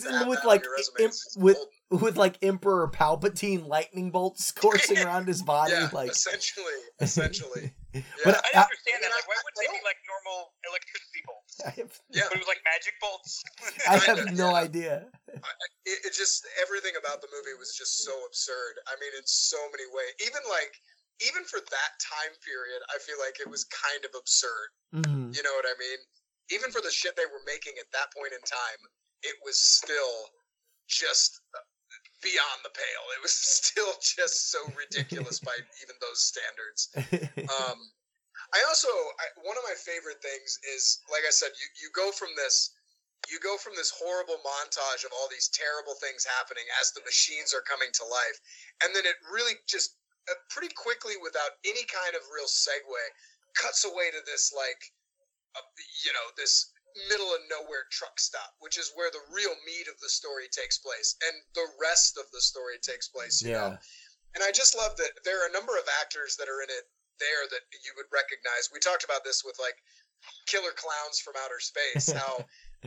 with like Emperor Palpatine lightning bolts coursing around his body. Yeah, like essentially. Yeah. But I didn't understand that. Like, why wouldn't they be like normal electricity bolts? Yeah. But it was like magic bolts. I have no idea. It just, everything about the movie was just so absurd. I mean, in so many ways. Even for that time period, I feel like it was kind of absurd. Mm-hmm. You know what I mean? Even for the shit they were making at that point in time, it was still just beyond the pale. It was still just so ridiculous by even those standards. One of my favorite things is, like I said, you go from this horrible montage of all these terrible things happening as the machines are coming to life, and then it really just pretty quickly, without any kind of real segue, cuts away to this this middle of nowhere truck stop, which is where the real meat of the story takes place, and the rest of the story takes place. You know? And I just love that there are a number of actors that are in it there that you would recognize. We talked about this with like Killer Clowns from Outer Space, how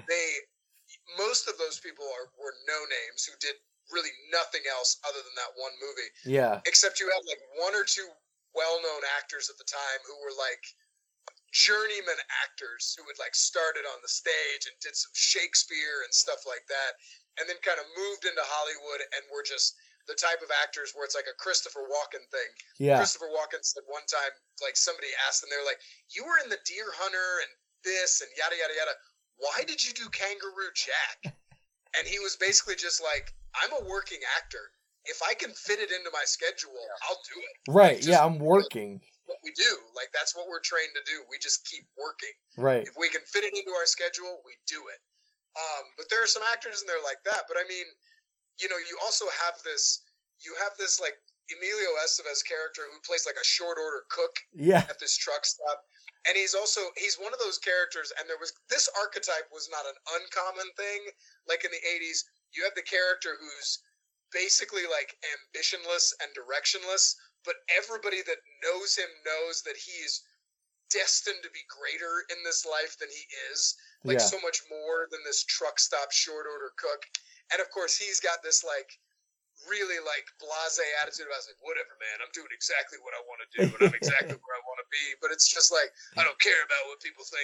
most of those people were no names who did really nothing else other than that one movie. Yeah. Except you have like one or two well-known actors at the time who were like journeyman actors who had like started on the stage and did some Shakespeare and stuff like that, and then kind of moved into Hollywood and were just the type of actors where it's like a Christopher Walken thing. Yeah. Christopher Walken said one time, like somebody asked him, they were like, "You were in The Deer Hunter and this and yada yada yada. Why did you do Kangaroo Jack?" And he was basically just like, "I'm a working actor. If I can fit it into my schedule, I'll do it." Right. Yeah, I'm working. What we do, like that's what we're trained to do. We just keep working. Right. If we can fit it into our schedule, we do it. But there are some actors in there like that. But I mean, you know, you also have this. You have this like Emilio Estevez character who plays like a short order cook. Yeah. At this truck stop, and he's one of those characters. And this archetype was not an uncommon thing. Like in the 80s, you have the character who's basically like ambitionless and directionless, but everybody that knows him knows that he is destined to be greater in this life than he is, like so much more than this truck stop short order cook. And of course he's got this like really like blasé attitude about like, whatever, man, I'm doing exactly what I want to do and I'm exactly where I want to be, but it's just like, I don't care about what people think.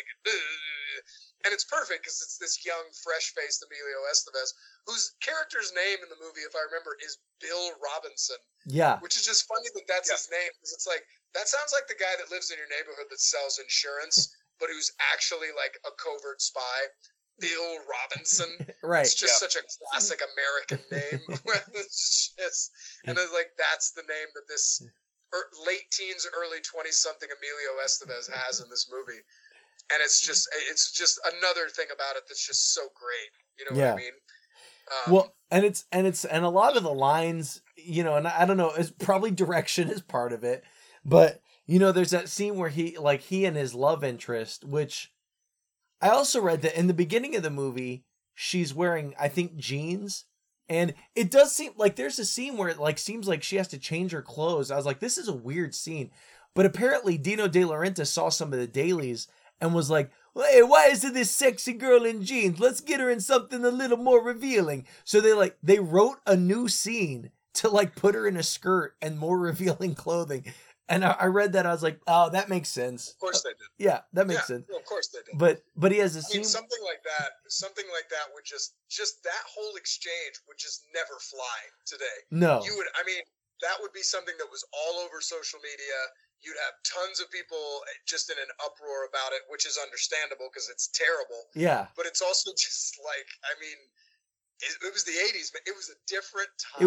And it's perfect because it's this young, fresh-faced Emilio Estevez, whose character's name in the movie, if I remember, is Bill Robinson. Yeah. Which is just funny that that's his name, because it's like, that sounds like the guy that lives in your neighborhood that sells insurance, but who's actually like a covert spy. Bill Robinson. Right. It's just such a classic American name. It's just, and it's like, that's the name that this late teens, early 20-something Emilio Estevez has in this movie. And it's just another thing about it that's just so great. You know what I mean? Well, and a lot of the lines, you know, and I don't know, it's probably direction is part of it, but you know, there's that scene where he and his love interest, which I also read that in the beginning of the movie, she's wearing, I think, jeans, and it does seem like there's a scene where it like seems like she has to change her clothes. I was like, this is a weird scene, but apparently Dino De Laurentiis saw some of the dailies and was like, "Hey, why isn't this sexy girl in jeans? Let's get her in something a little more revealing." So they wrote a new scene to like put her in a skirt and more revealing clothing. And I read that, I was like, oh, that makes sense. Of course they did. Yeah, that makes sense. Well, of course they did. But he has a scene. Something like that would just that whole exchange would just never fly today. No. That would be something that was all over social media. You'd have tons of people just in an uproar about it, which is understandable because it's terrible. Yeah. But it's also just like, I mean, it was the 80s, man. It was a different time.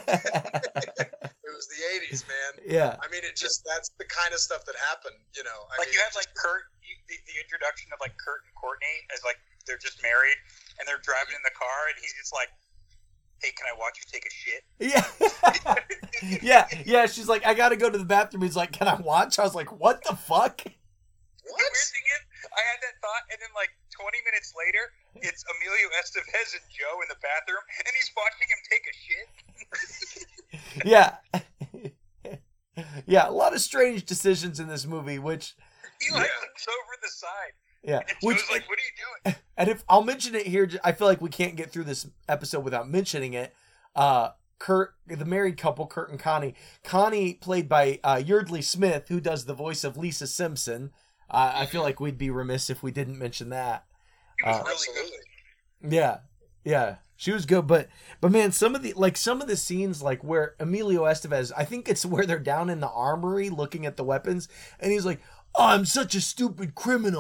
It was the 80s, man. Yeah. I mean, that's the kind of stuff that happened, you know. You have like Kurt, the introduction of like Kurt and Courtney as like they're just married and they're driving in the car and he's just like, "Hey, can I watch you take a shit?" Yeah. Yeah. She's like, "I got to go to the bathroom." He's like, "Can I watch?" I was like, what the fuck? What? The weird thing is, I had that thought, and then like 20 minutes later, it's Emilio Estevez and Joe in the bathroom, and he's watching him take a shit. Yeah, a lot of strange decisions in this movie, which he like looks over the side. Yeah, and Joe's like, "What are you doing?" And if I'll mention it here, I feel like we can't get through this episode without mentioning it. Kurt, the married couple, Kurt and Connie. Connie, played by Yeardley Smith, who does the voice of Lisa Simpson. I feel like we'd be remiss if we didn't mention that. He was really good. Yeah, she was good. But man, some of the scenes, like where Emilio Estevez, I think it's where they're down in the armory looking at the weapons, and he's like, "Oh, I'm such a stupid criminal.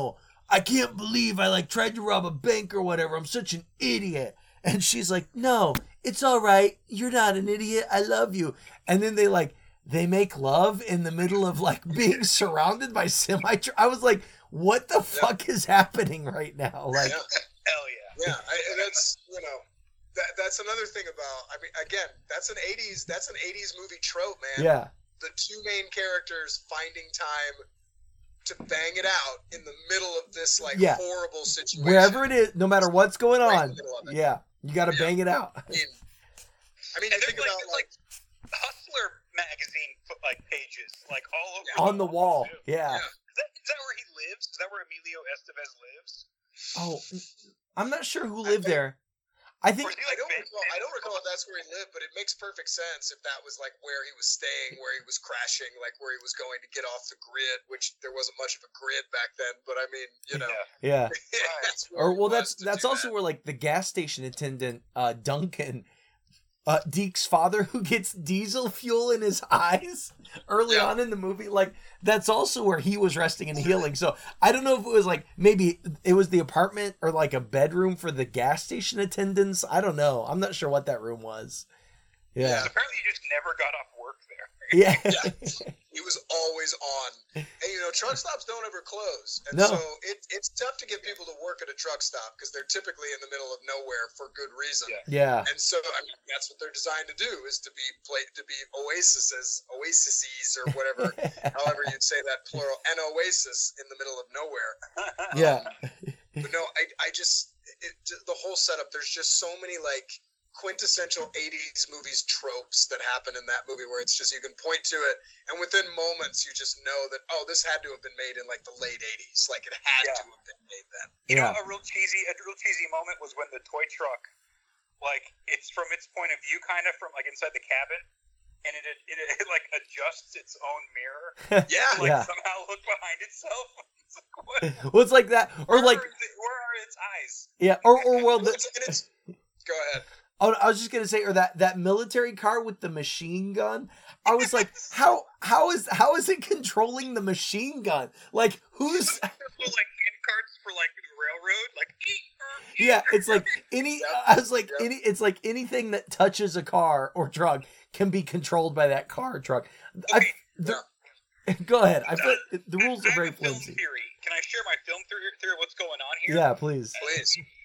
I can't believe I like tried to rob a bank or whatever. I'm such an idiot. And she's like, no, it's all right. You're not an idiot. I love you. And then they make love in the middle of like being surrounded by I was like, what the fuck is happening right now? Like, hell yeah. Yeah. And that's, that's another thing about, I mean, again, that's an 80s movie trope, man. yeah. The two main characters finding time to bang it out in the middle of this horrible situation. Wherever it is, no matter what's going Right on. in the middle of it. Yeah. You got to bang it out. I mean, And you think there's about like Hustler magazine like pages like all over On the wall. too. Yeah. Is that where he lives? Is that where Emilio Estevez lives? Oh, I'm not sure who lived there. I think Or is he I like don't recall if that's where he lived, but it makes perfect sense if that was like where he was staying, where he was crashing, like where he was going to get off the grid, which there wasn't much of a grid back then. But I mean, yeah. that's where Or he well, was to that's do also that. where like the gas station attendant, Duncan, Deke's father, who gets diesel fuel in his eyes early on in the movie. Like that's also where he was resting and healing. So I don't know if it was like maybe it was the apartment or like a bedroom for the gas station attendants. I don't know. I'm not sure what that room was. Yeah. Apparently, you just never got off work there. Yeah. He was always on. And truck stops don't ever close. And No. so it's tough to get people to work at a truck stop because they're typically in the middle of nowhere for good reason. Yeah. Yeah. And so I mean that's what they're designed to do is to be oases or whatever, however you'd say that plural, an oasis in the middle of nowhere. Yeah. But no, I just the whole setup. There's just so many like quintessential 80s movies tropes that happen in that movie where it's just you can point to it and within moments you just know that this had to have been made in like the late 80s, like it had to have been made then. You know, a real cheesy moment was when the toy truck, like it's from its point of view, kind of from like inside the cabin, and it like adjusts its own mirror, Yeah. somehow look behind itself. It's like, what? Well, it's like that, or like where are its eyes? yeah, or well, Go ahead. Oh, I was just gonna say, or that military car with the machine gun. I was like, how is it controlling the machine gun? Like, who's? Like hand carts for like the railroad, like. Yeah, it's like I was like it's like anything that touches a car or truck can be controlled by that car or truck. Okay. Go ahead. I feel like the rules are I very have a film flimsy. theory. Can I share my film theory? What's going on here? Yeah, please. Please.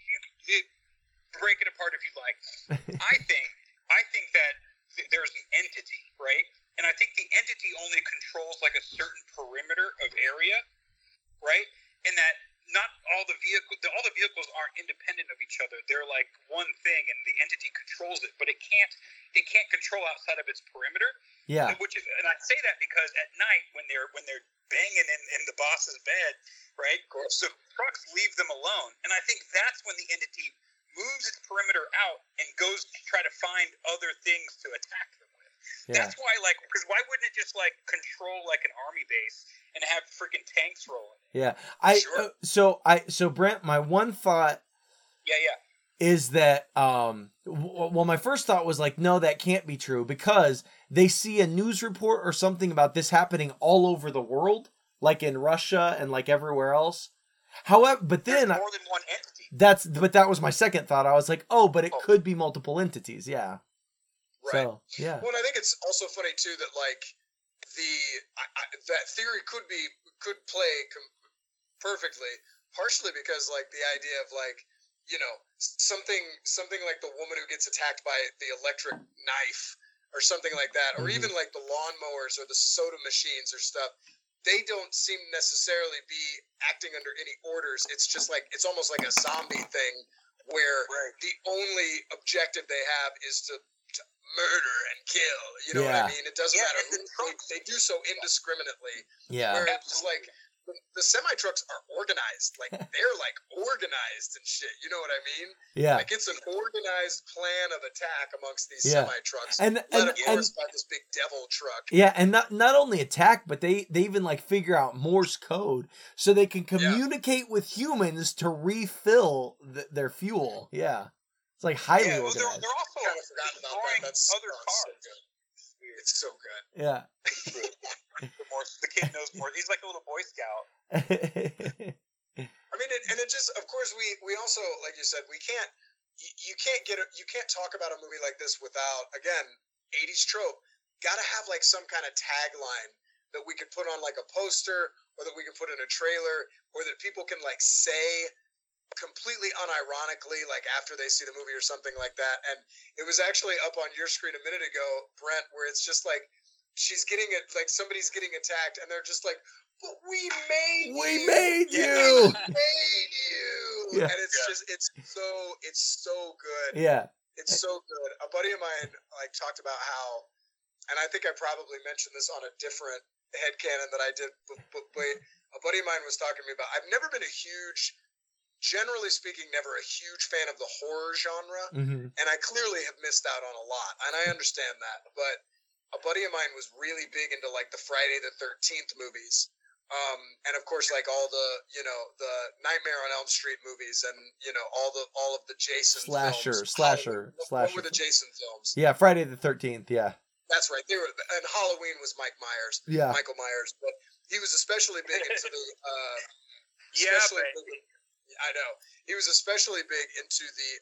Break it apart if you'd like. I think that there's an entity, right? And I think the entity only controls like a certain perimeter of area, right? And that not all the vehicles aren't independent of each other. They're like one thing, and the entity controls it, but it can't control outside of its perimeter. Yeah. And I say that because at night when they're banging in the boss's bed, right? The trucks leave them alone, and I think that's when the entity moves its perimeter out and goes to try to find other things to attack them with. Yeah. That's why, like, because why wouldn't it just like control like an army base and have freaking tanks rolling? Yeah. Sure. So Brent, my one thought is that well, my first thought was like, no, that can't be true because they see a news report or something about this happening all over the world, like in Russia and like everywhere else. However, but then there's more than one entity. That was my second thought. I was like, but it could be multiple entities. Yeah. Right. So, yeah. Well, and I think it's also funny too that like that theory could play perfectly, partially because like the idea of like something like the woman who gets attacked by the electric knife or something like that, or even like the lawnmowers or the soda machines or stuff. They don't seem necessarily be acting under any orders. It's just like it's almost like a zombie thing where the only objective they have is to murder and kill. You know what I mean? It doesn't matter who they do so indiscriminately. Yeah. Where it's like the semi trucks are organized. Like they're like organized and shit. You know what I mean? Yeah. Like it's an organized plan of attack amongst these semi trucks. And led of course by this big devil truck. Yeah, and not only attack, but they even like figure out Morse code so they can communicate with humans to refill their fuel. Yeah. It's like highly organized. They're also kind of forgotten about that. That's other cars. So good. It's so good. Yeah. The kid knows more. He's like a little Boy Scout. I mean, it just, of course, we also, like you said, you can't talk about a movie like this without, again, 80s trope. Got to have like some kind of tagline that we could put on like a poster, or that we can put in a trailer, or that people can like say completely unironically, like after they see the movie or something like that. And it was actually up on your screen a minute ago, Brent, where it's just like she's getting it, like somebody's getting attacked, and they're just like, "But we made you. Yeah. And it's just it's so good. Yeah, it's so good. A buddy of mine like talked about how, and I think I probably mentioned this on a different headcanon that I did, but a buddy of mine was talking to me about, I've never been generally speaking, never a huge fan of the horror genre, and I clearly have missed out on a lot, and I understand that, but a buddy of mine was really big into like the Friday the 13th movies. And of course, like all the, the Nightmare on Elm Street movies, and all of the Jason slasher. What were the Jason films? Yeah, Friday the 13th. Yeah, that's right. They were, and Halloween was Mike Myers. Yeah, Michael Myers. But he was especially big into the. I know he was especially big into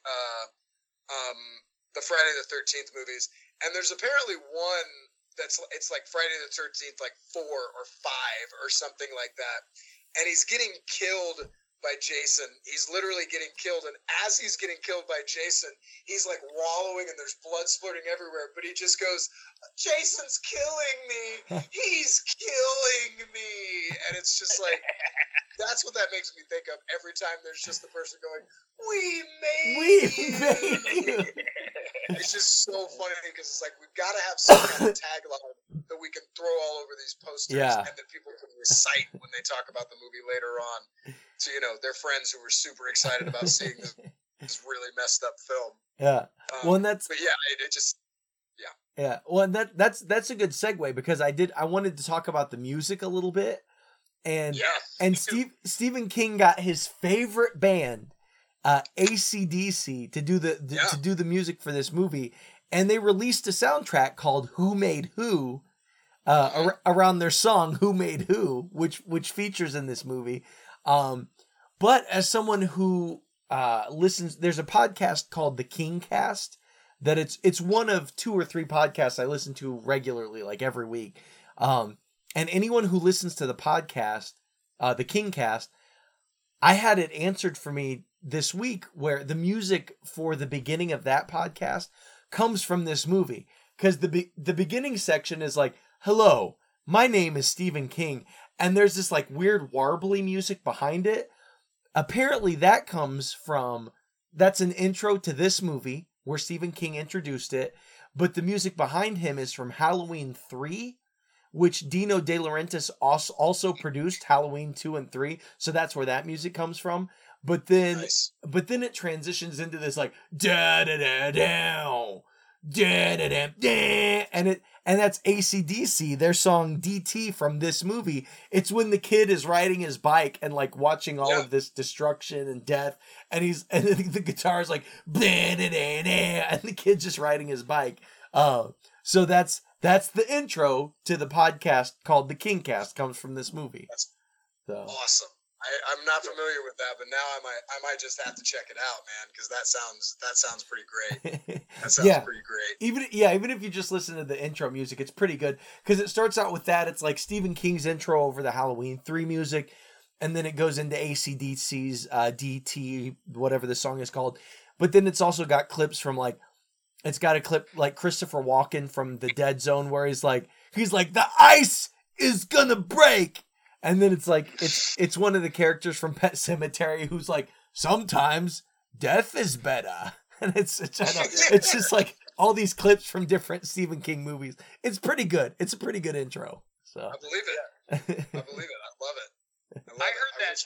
the Friday the 13th movies, and there's apparently one. It's like Friday the 13th, like 4 or 5 or something like that. And he's getting killed by Jason. He's literally getting killed. And as he's getting killed by Jason, he's like wallowing and there's blood splurting everywhere. But he just goes, "Jason's killing me. He's killing me." And it's just like, that's what that makes me think of every time there's just the person going, "We made you." It's just so funny because it's like, we've got to have some kind of tagline that we can throw all over these posters, and that people can recite when they talk about the movie later on to, their friends who were super excited about seeing this really messed up film. Yeah. Well, and that's, but yeah, it just, yeah. Yeah. Well, and that's a good segue, because I wanted to talk about the music a little bit, and Stephen King got his favorite band, AC/DC, to do the music for this movie, and they released a soundtrack called "Who Made Who," around their song "Who Made Who," which features in this movie. But as someone who listens, there's a podcast called The King Cast that it's one of 2 or 3 podcasts I listen to regularly, like every week. And anyone who listens to the podcast, The King Cast, I had it answered for me this week, where the music for the beginning of that podcast comes from this movie, because the beginning section is like, "Hello, my name is Stephen King," and there's this like weird warbly music behind it. Apparently that's an intro to this movie where Stephen King introduced it, but the music behind him is from Halloween 3, which Dino De Laurentiis also produced Halloween 2 and 3, so that's where that music comes from. But then it transitions into this like da da da da da da da da, and that's AC/DC, their song DT from this movie. It's when the kid is riding his bike and like watching all of this destruction and death, and the guitar is like da da da da, and the kid's just riding his bike. So that's the intro to the podcast called The King Cast, comes from this movie. That's awesome. I'm not familiar with that, but now I might just have to check it out, man, because that sounds pretty great. That sounds pretty great. Even if you just listen to the intro music, it's pretty good, because it starts out with that. It's like Stephen King's intro over the Halloween 3 music, and then it goes into AC/DC's DT, whatever the song is called. But then it's also got clips from it's got a clip like Christopher Walken from The Dead Zone, where he's like, "The ice is gonna break." And then it's like, it's one of the characters from Pet Sematary who's like, "Sometimes death is better." And it's just like all these clips from different Stephen King movies. It's pretty good. It's a pretty good intro. So I believe it. I love it. I heard that.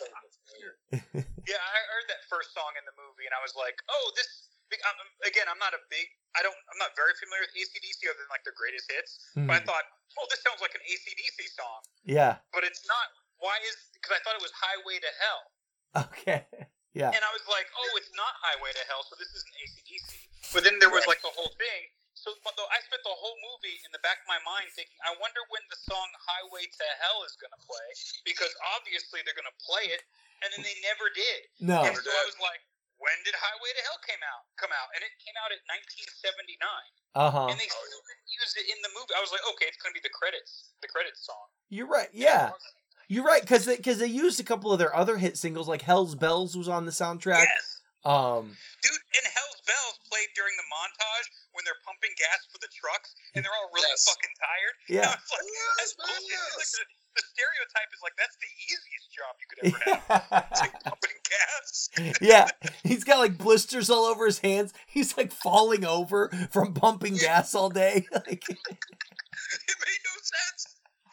Yeah, I heard that first song in the movie, and I was like, "Oh, this." Again, I'm not very familiar with AC/DC other than like their greatest hits. But I thought, "Oh, this sounds like an AC/DC song." Yeah. But it's not. Because I thought it was Highway to Hell. Okay. Yeah. And I was like, "Oh, it's not Highway to Hell, so this isn't AC/DC." But then there was like the whole thing. So I spent the whole movie in the back of my mind thinking, I wonder when the song Highway to Hell is going to play, because obviously they're going to play it and then they never did. No. And so I was like, when did Highway to Hell come out? And it came out in 1979. Uh-huh. And they still didn't use it in the movie. I was like, okay, it's going to be the credits song. You're right. Yeah. You're right, because they used a couple of their other hit singles, like Hell's Bells was on the soundtrack. Yes. Dude, and Hell's Bells played during the montage when they're pumping gas for the trucks, and they're all really fucking tired. Yeah. It's like, that's bullshit. It's like the stereotype is like, that's the easiest job you could ever have. It's like pumping gas. Yeah. He's got like blisters all over his hands. He's like falling over from pumping gas all day. Like... It made no sense.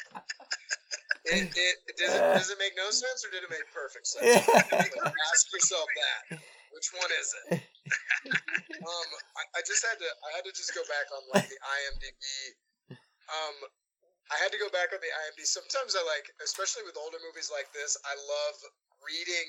Does it make no sense or did it make perfect sense? Ask yourself that. Which one is it? I had to just go back on like the IMDb. I had to go back on the IMDb. Sometimes I like, especially with older movies like this, I love reading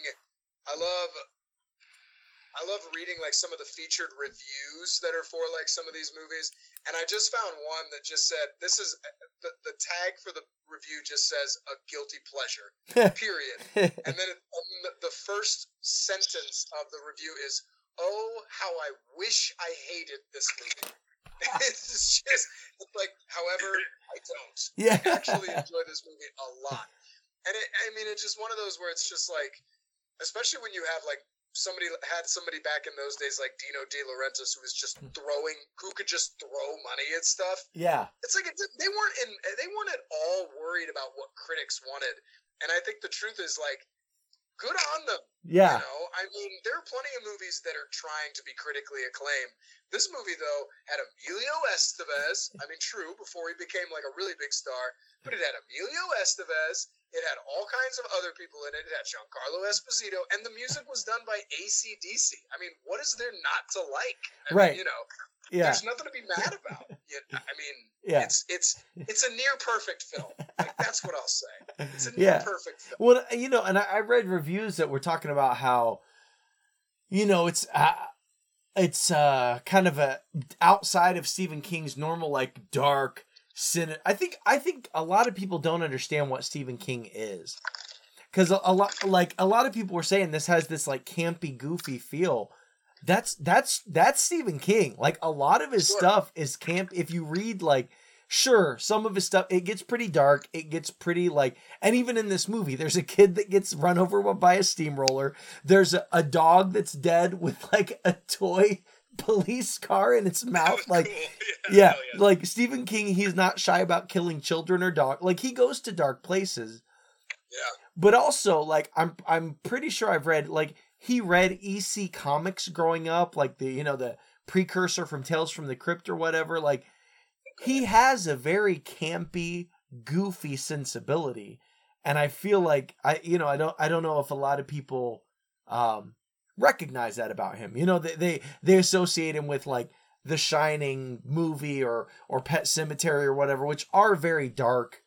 like some of the featured reviews that are for like some of these movies, and I just found one that just said this is the tag for the review just says a guilty pleasure, period. And then the first sentence of the review is, "Oh, how I wish I hated this movie." It's like, however, I don't. Yeah. I actually enjoy this movie a lot, and it's just one of those where it's just like, especially when you have like. Somebody back in those days like Dino De Laurentiis who was just who could just throw money at stuff. Yeah. It's like they weren't at all worried about what critics wanted. And I think the truth is like, good on them. Yeah. You know, I mean, there are plenty of movies that are trying to be critically acclaimed. This movie though had Emilio Estevez. I mean, true, before he became like a really big star, but it had Emilio Estevez. It had all kinds of other people in it. It had Giancarlo Esposito, and the music was done by AC/DC. I mean, what is there not to like? I mean, you know, there's nothing to be mad about. I mean, it's a near perfect film. Like, that's what I'll say. It's a near perfect film. Well, you know, and I read reviews that were talking about how, you know, it's kind of a outside of Stephen King's normal like dark. I think a lot of people don't understand what Stephen King is, because a lot of people were saying this has this like campy, goofy feel. That's Stephen King. Like a lot of his stuff is camp. If you read like, sure, some of his stuff it gets pretty dark. It gets pretty like, and even in this movie, there's a kid that gets run over by a steamroller. There's a dog that's dead with like a toy police car in its mouth. Like cool. Like Stephen King, he's not shy about killing children or dog. Like he goes to dark places. But also like I'm pretty sure I've read like he read EC Comics growing up, like the precursor from Tales from the Crypt or whatever. Like he has a very campy, goofy sensibility, and I feel like I don't know if a lot of people recognize that about him. You know, they associate him with like The Shining movie or Pet Sematary or whatever, which are very dark.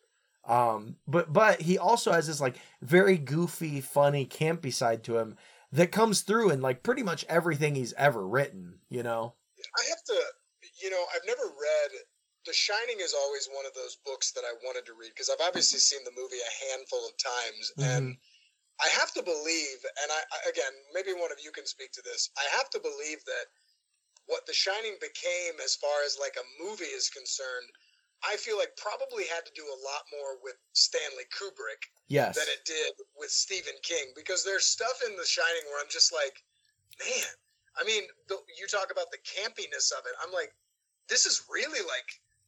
But he also has this like very goofy, funny, campy side to him that comes through in like pretty much everything he's ever written, you know? I have to, I've never read The Shining is always one of those books that I wanted to read because I've obviously seen the movie a handful of times, and I have to believe, and I again, maybe one of you can speak to this, I have to believe that what The Shining became as far as like a movie is concerned, I feel like probably had to do a lot more with Stanley Kubrick than it did with Stephen King, because there's stuff in The Shining where I'm just like, man, I mean, you talk about the campiness of it. I'm like, this is really like,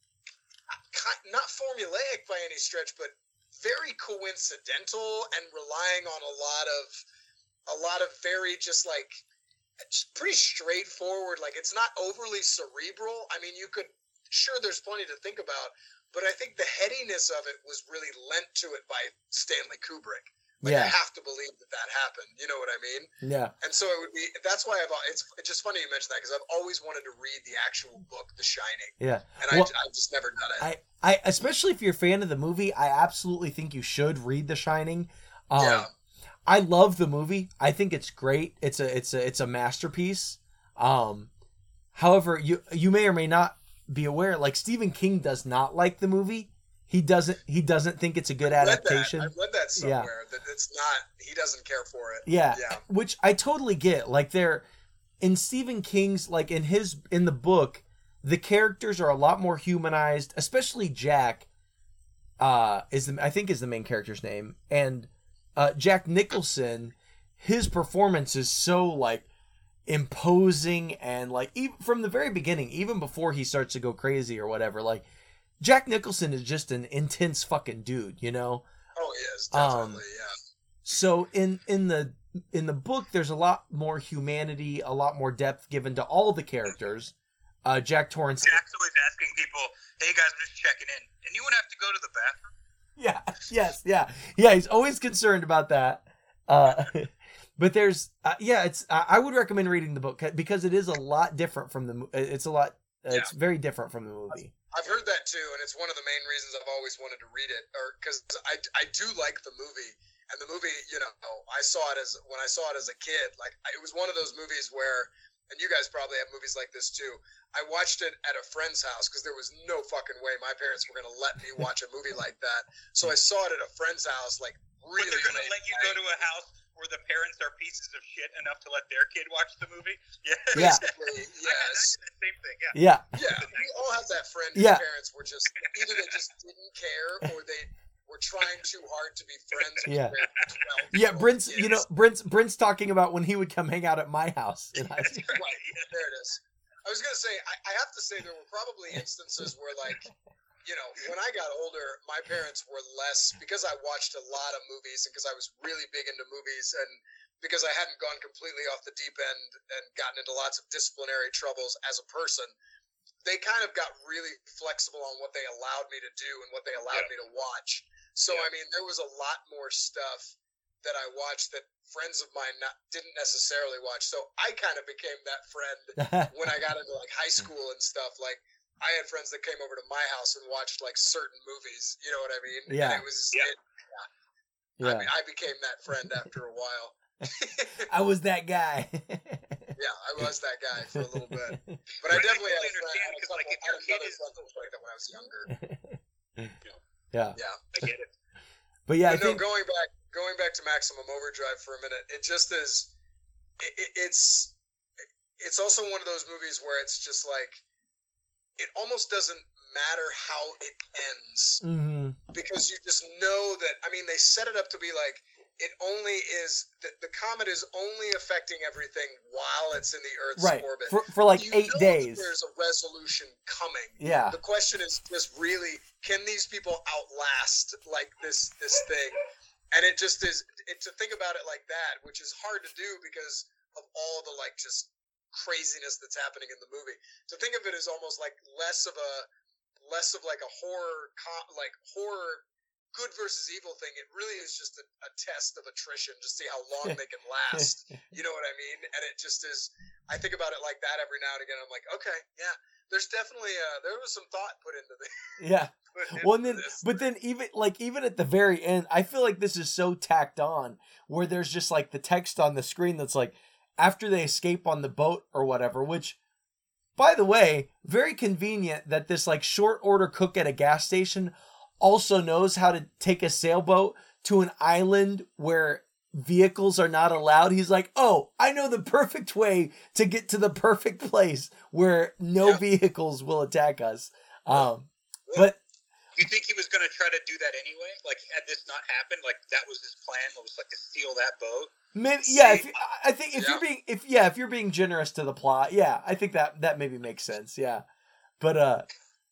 not formulaic by any stretch, but very coincidental and relying on a lot of very just like pretty straightforward. Like it's not overly cerebral. I mean, sure there's plenty to think about, but I think the headiness of it was really lent to it by Stanley Kubrick. Like I have to believe that happened. You know what I mean? Yeah. And so it would be. That's why it's just funny you mentioned that, because I've always wanted to read the actual book, The Shining. Yeah. And I've just never done it. I especially if you're a fan of the movie, I absolutely think you should read The Shining. I love the movie. I think it's great. It's a masterpiece. However, you may or may not be aware, like Stephen King does not like the movie. he doesn't think it's a good adaptation. I read that somewhere that it's not. He doesn't care for it. Yeah, which I totally get. Like in Stephen King's, like in the book, the characters are a lot more humanized, especially Jack. I think is the main character's name, and Jack Nicholson, his performance is so like imposing, and like even from the very beginning, even before he starts to go crazy or whatever, like Jack Nicholson is just an intense fucking dude, you know? Oh, he is, definitely, yeah. So in the book, there's a lot more humanity, a lot more depth given to all the characters. Jack Torrance. Jack's always asking people, "Hey guys, I'm just checking in. Anyone have to go to the bathroom?" Yeah. He's always concerned about that. But there's, I would recommend reading the book because it is a lot different from the. It's very different from the movie. I've heard that too, and it's one of the main reasons I've always wanted to read it, or because I do like the movie, and the movie, you know, when I saw it as a kid, like it was one of those movies where, and you guys probably have movies like this too. I watched it at a friend's house because there was no fucking way my parents were going to let me watch a movie like that. So I saw it at a friend's house, like really. But they're going to let you go to a house where the parents are pieces of shit enough to let their kid watch the movie? Yeah. Basically, yes. Same thing, Yeah. Yeah. We all have that friend whose parents were just, either they just didn't care or they were trying too hard to be friends with Yeah, Brent's talking about when he would come hang out at my house. Right, there it is. I was going to say, I have to say there were probably instances where, like, you know, when I got older, my parents were less, because I watched a lot of movies and because I was really big into movies and because I hadn't gone completely off the deep end and gotten into lots of disciplinary troubles as a person, they kind of got really flexible on what they allowed me to do and what they allowed me to watch. So, I mean, there was a lot more stuff that I watched that friends of mine didn't necessarily watch. So I kind of became that friend when I got into like high school and stuff. Like I had friends that came over to my house and watched like certain movies. You know what I mean? Yeah. And it was, I mean, I became that friend after a while. I was that guy. Yeah, I was that guy for a little bit. But I definitely had a friend. Because like if your kid is like that when I was younger. Yeah. I get it. But yeah, but going back to Maximum Overdrive for a minute, it just is. It's also one of those movies where it's just like it almost doesn't matter how it ends because you just know that. I mean, they set it up to be like it only is the comet is only affecting everything while it's in the Earth's orbit for like 8 days. There's a resolution coming. Yeah. The question is just really, can these people outlast like this thing? And it just is to think about it like that, which is hard to do because of all the like just craziness that's happening in the movie. To think of it as almost like less of like a horror good versus evil thing. It really is just a test of attrition to see how long they can last. You know what I mean? And it just is. I think about it like that every now and again. I'm like, okay, yeah. There's definitely there was some thought put into this. Yeah. Well, then even at the very end, I feel like this is so tacked on where there's just like the text on the screen that's like after they escape on the boat or whatever, which by the way, very convenient that this like short order cook at a gas station also knows how to take a sailboat to an island where vehicles are not allowed. He's like, oh, I know the perfect way to get to the perfect place where no vehicles will attack us. But you think he was going to try to do that anyway? Like, had this not happened, like that was his plan, was like to steal that boat. Maybe, yeah. I think if you're being generous to the plot, yeah, I think that maybe makes sense. Yeah, but.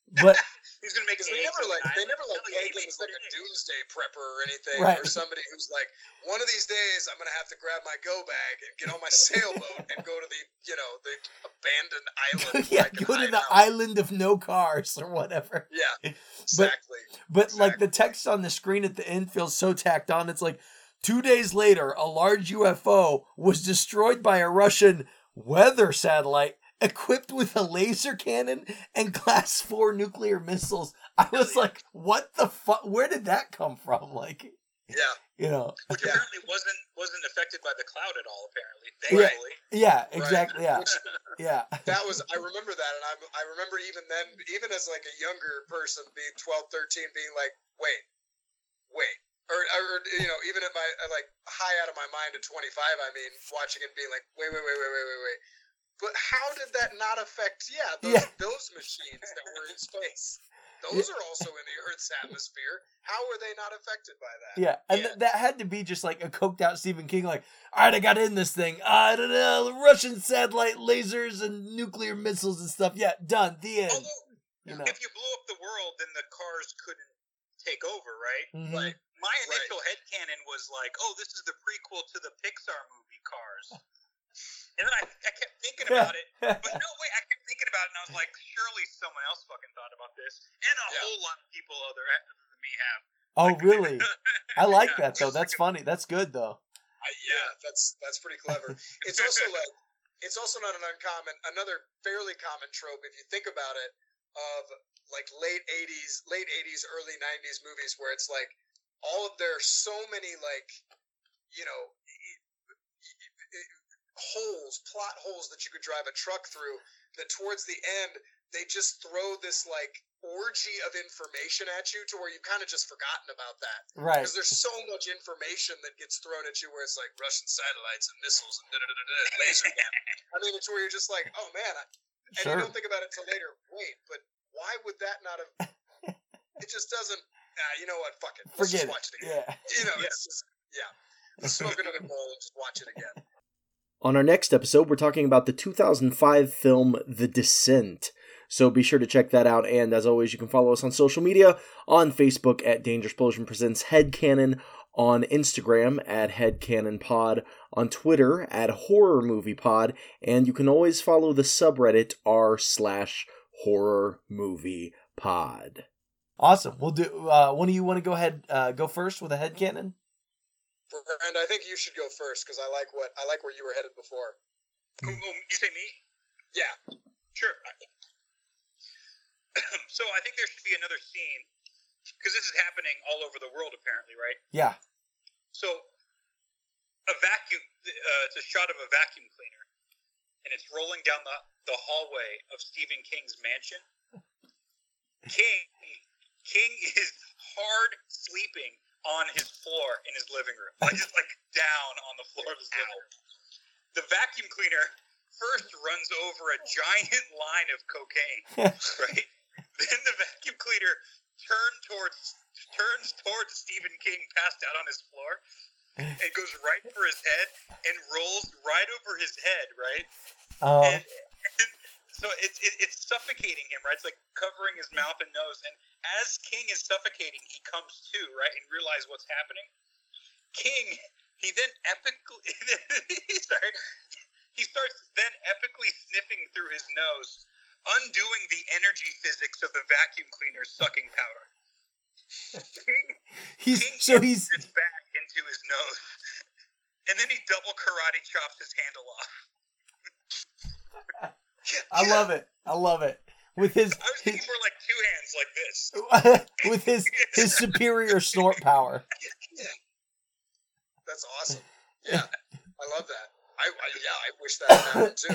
He's gonna make they never played him as like a doomsday prepper or anything, right. Or somebody who's like, one of these days I'm gonna have to grab my go bag and get on my sailboat and go to the abandoned island. Go to the island of no cars or whatever. Yeah, exactly. But like the text on the screen at the end feels so tacked on. It's like 2 days later, a large UFO was destroyed by a Russian weather satellite equipped with a laser cannon and class 4 nuclear missiles. I was like, what the fuck? Where did that come from? Like, yeah, which apparently wasn't affected by the cloud at all. Apparently, thankfully. Yeah, exactly. Yeah, Yeah. I remember that, and I remember even then, even as like a younger person, being 12, 13, being like, wait, or you know, even at my like high out of my mind at 25, I mean, watching it, being like, wait. But how did that not affect? Those machines that were in space. Those are also in the Earth's atmosphere. How were they not affected by that? Yeah, and that had to be just like a coked out Stephen King, like, all right, I got in this thing. I don't know, Russian satellite lasers and nuclear missiles and stuff. Yeah, done. The end. Although, if you blew up the world, then the cars couldn't take over, right? Mm-hmm. Like, my initial headcanon was like, oh, this is the prequel to the Pixar movie Cars. And then I kept thinking about it, but no, wait, I kept thinking about it, and I was like, surely someone else fucking thought about this, and a whole lot of people other than me have. Oh, really? I like that, though. That's funny. That's good, though. That's pretty clever. It's also like, it's also not another fairly common trope, if you think about it, of like late 80s, early 90s movies where it's like, there's so many like, you know, plot holes that you could drive a truck through, that towards the end they just throw this like orgy of information at you to where you've kind of just forgotten about that. Right. Because there's so much information that gets thrown at you where it's like Russian satellites and missiles and laser cannon. I mean, it's where you're just like, oh man, and you don't think about it till later. Wait, but why would that not have? It just doesn't. You know what? Fuck it. Let's just watch it again. Yeah. You know, it's just Let's smoke another bowl and just watch it again. On our next episode, we're talking about the 2005 film The Descent. So be sure to check that out. And as always, you can follow us on social media, on Facebook at Dangersplosion Presents Headcanon, on Instagram at HeadcanonPod, on Twitter at Horror Movie Pod, and you can always follow the subreddit r/Horror Movie Pod. Awesome. We'll do. One of you want to go ahead, go first with a headcanon? And I think you should go first because I like where you were headed before. You say me? Yeah. Sure. So I think there should be another scene because this is happening all over the world apparently, right? Yeah. So a vacuum. It's a shot of a vacuum cleaner, and it's rolling down the hallway of Stephen King's mansion. King is hard sleeping on his floor in his living room, just like down on the floor of his living room. The vacuum cleaner first runs over a giant line of cocaine, right? Then the vacuum cleaner turns towards Stephen King passed out on his floor, and goes right for his head and rolls right over his head, right? And so it's suffocating him, right? It's like covering his mouth and nose. And as King is suffocating, he comes to, right, and realizes what's happening. King, he then he starts then epically sniffing through his nose, undoing the energy physics of the vacuum cleaner sucking powder. King gets back into his nose, and then he double karate chops his handle off. I love it. With his, I was thinking more like two hands like this. With his superior snort power. Yeah. That's awesome. Yeah, I love that. I wish that had happened too.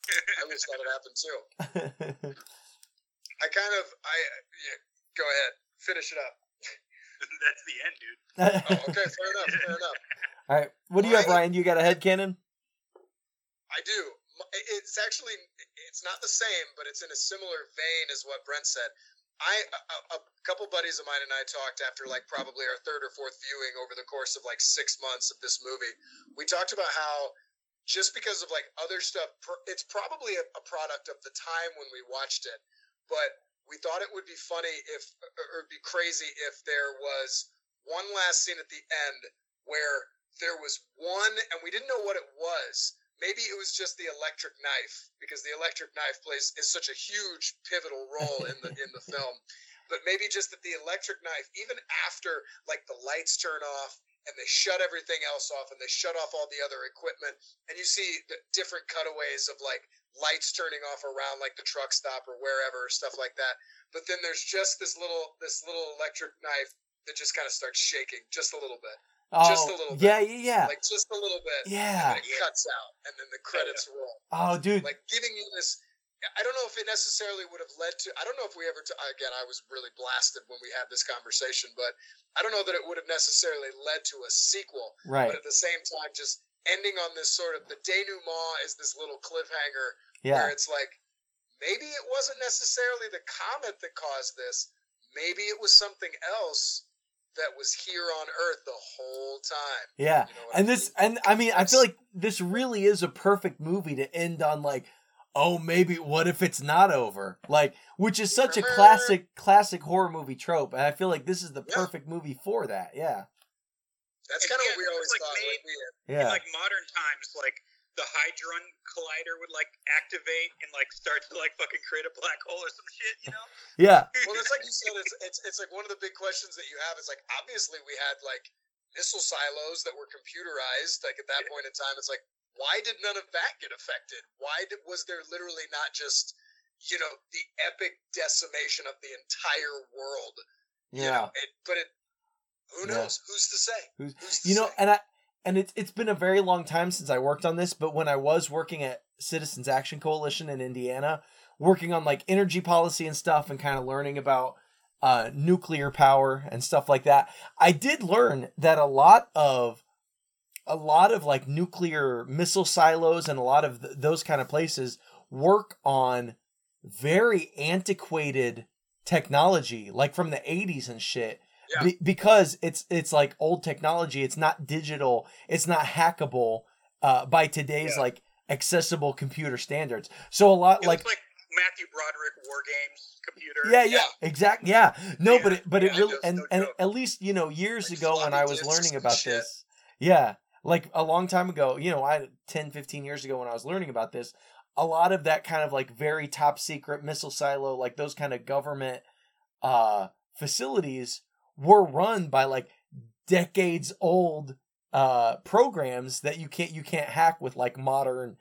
Go ahead, finish it up. That's the end, dude. Oh, okay, fair enough. All right, what do you have, Ryan? You got a headcanon? I do. It's not the same, but it's in a similar vein as what Brent said. A couple buddies of mine and I talked after like probably our third or fourth viewing over the course of like 6 months of this movie. We talked about how just because of like other stuff, it's probably a product of the time when we watched it, but we thought it would be funny or be crazy if there was one last scene at the end where there was one, and we didn't know what it was. Maybe it was just the electric knife, because the electric knife is such a huge pivotal role in the film. But maybe just that the electric knife, even after like the lights turn off and they shut everything else off and they shut off all the other equipment, and you see the different cutaways of like lights turning off around like the truck stop or wherever, stuff like that. But then there's just this little electric knife that just kind of starts shaking just a little bit. Just a little bit. Yeah. Like just a little bit. Yeah. And then it cuts out, and then the credits roll. Oh, dude. Like giving you this. I don't know if it necessarily would have led to. I don't know if we ever. Again, I was really blasted when we had this conversation, but I don't know that it would have necessarily led to a sequel. Right. But at the same time, just ending on this sort of the denouement is this little cliffhanger Yeah. where it's like maybe it wasn't necessarily the comet that caused this. Maybe it was something else that was here on Earth the whole time. Yeah. You know what And I this, mean? and I mean, I feel like this really is a perfect movie to end on, like, oh, maybe what if it's not over? Like, which is such a classic horror movie trope. And I feel like this is the perfect movie for that. Yeah. That's kind of what we always like thought. made, Yeah. In like modern times, like the Hadron Collider would like activate and like start to like fucking create a black hole or some shit, you know? Yeah. Well, it's like you said. It's like one of the big questions that you have is like obviously we had like missile silos that were computerized. Like at that point in time, it's like why did none of that get affected? Was there literally not just the epic decimation of the entire world? Yeah. Who knows? Who's to say? Who's to say? And it's been a very long time since I worked on this, but when I was working at Citizens Action Coalition in Indiana, working on like energy policy and stuff and kind of learning about nuclear power and stuff like that, I did learn that a lot of like nuclear missile silos and a lot of those kind of places work on very antiquated technology, like from the 80s and shit. Yeah. Because it's like old technology. It's not digital. It's not hackable by today's like accessible computer standards. So a lot it like Matthew Broderick War Games computer. Yeah, exactly. Yeah, no, Yeah. but it really no and joke. at least years Like ago when I was floppy learning disks about and shit. this. Yeah, like a long time ago. 10, 15 years ago when I was learning about this, a lot of that kind of like very top secret missile silo, like those kind of government facilities were run by like decades old programs that you can't hack with like modern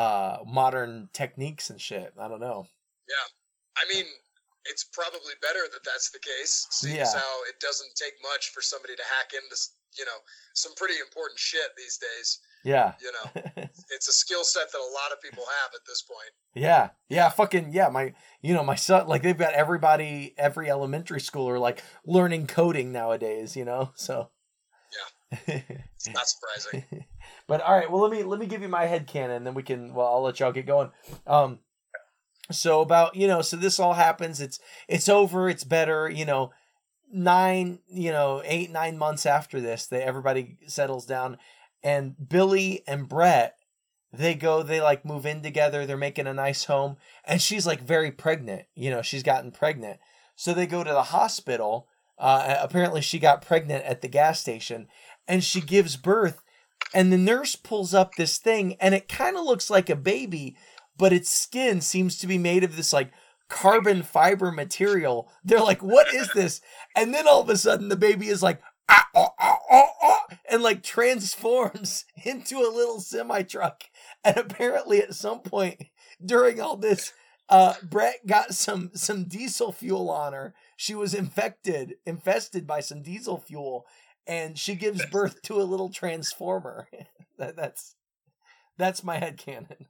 techniques and shit. I don't know. Yeah, I mean, it's probably better that that's the case. Seems how it doesn't take much for somebody to hack into some pretty important shit these days. Yeah. It's a skill set that a lot of people have at this point. My son, like they've got every elementary schooler like learning coding nowadays, so. Yeah. It's not surprising. But all right, well, let me give you my headcanon, and then I'll let y'all get going. So about, so this all happens, it's over, it's better, 8-9 months after this, everybody settles down, and Billy and Brett, they like move in together, they're making a nice home, and she's like very pregnant, she's gotten pregnant. So they go to the hospital, apparently she got pregnant at the gas station, and she gives birth, and the nurse pulls up this thing, and it kind of looks like a baby, but its skin seems to be made of this like carbon fiber material. They're like, what is this? And then all of a sudden the baby is like, and like transforms into a little semi truck. And apparently at some point during all this, Brett got some diesel fuel on her. She was infested by some diesel fuel, and she gives birth to a little transformer. That's my headcanon.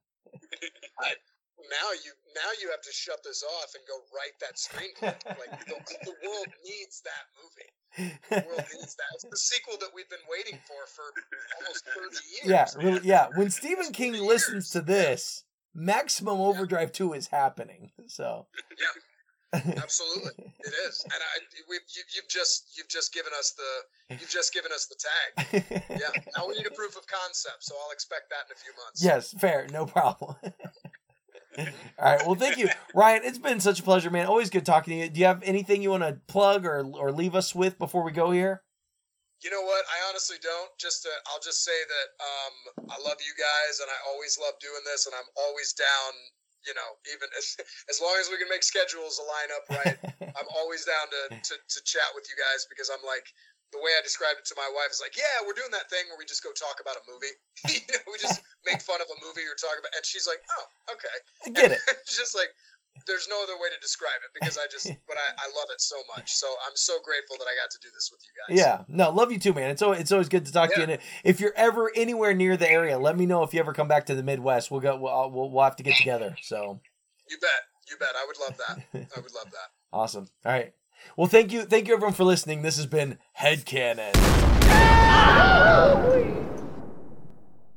Now you have to shut this off and go write that screenplay. Like the world needs that movie. The world needs that. It's the sequel that we've been waiting for almost 30 years. Yeah, really. Yeah, when Stephen King listens to this, Maximum Overdrive 2 is happening. So. Yeah. Absolutely, it is, and you've just given us the tag. Yeah, now we need a proof of concept, so I'll expect that in a few months. Yes, fair, no problem. All right, well, thank you, Ryan. It's been such a pleasure, man. Always good talking to you. Do you have anything you want to plug or leave us with before we go here? You know what? I honestly don't. I'll just say that I love you guys, and I always love doing this, and I'm always down. Even as long as we can make schedules align up right, I'm always down to chat with you guys, because I'm like, the way I described it to my wife is like, yeah, we're doing that thing where we just go talk about a movie. We just make fun of a movie or talk about, and she's like, oh, okay. I get it. It's just like, there's no other way to describe it because I love it so much. So I'm so grateful that I got to do this with you guys. Yeah, no, love you too, man. It's always good to talk to you. And if you're ever anywhere near the area, let me know if you ever come back to the Midwest. We'll have to get together. So you bet. I would love that. Awesome. All right. Well, thank you everyone for listening. This has been Headcanon.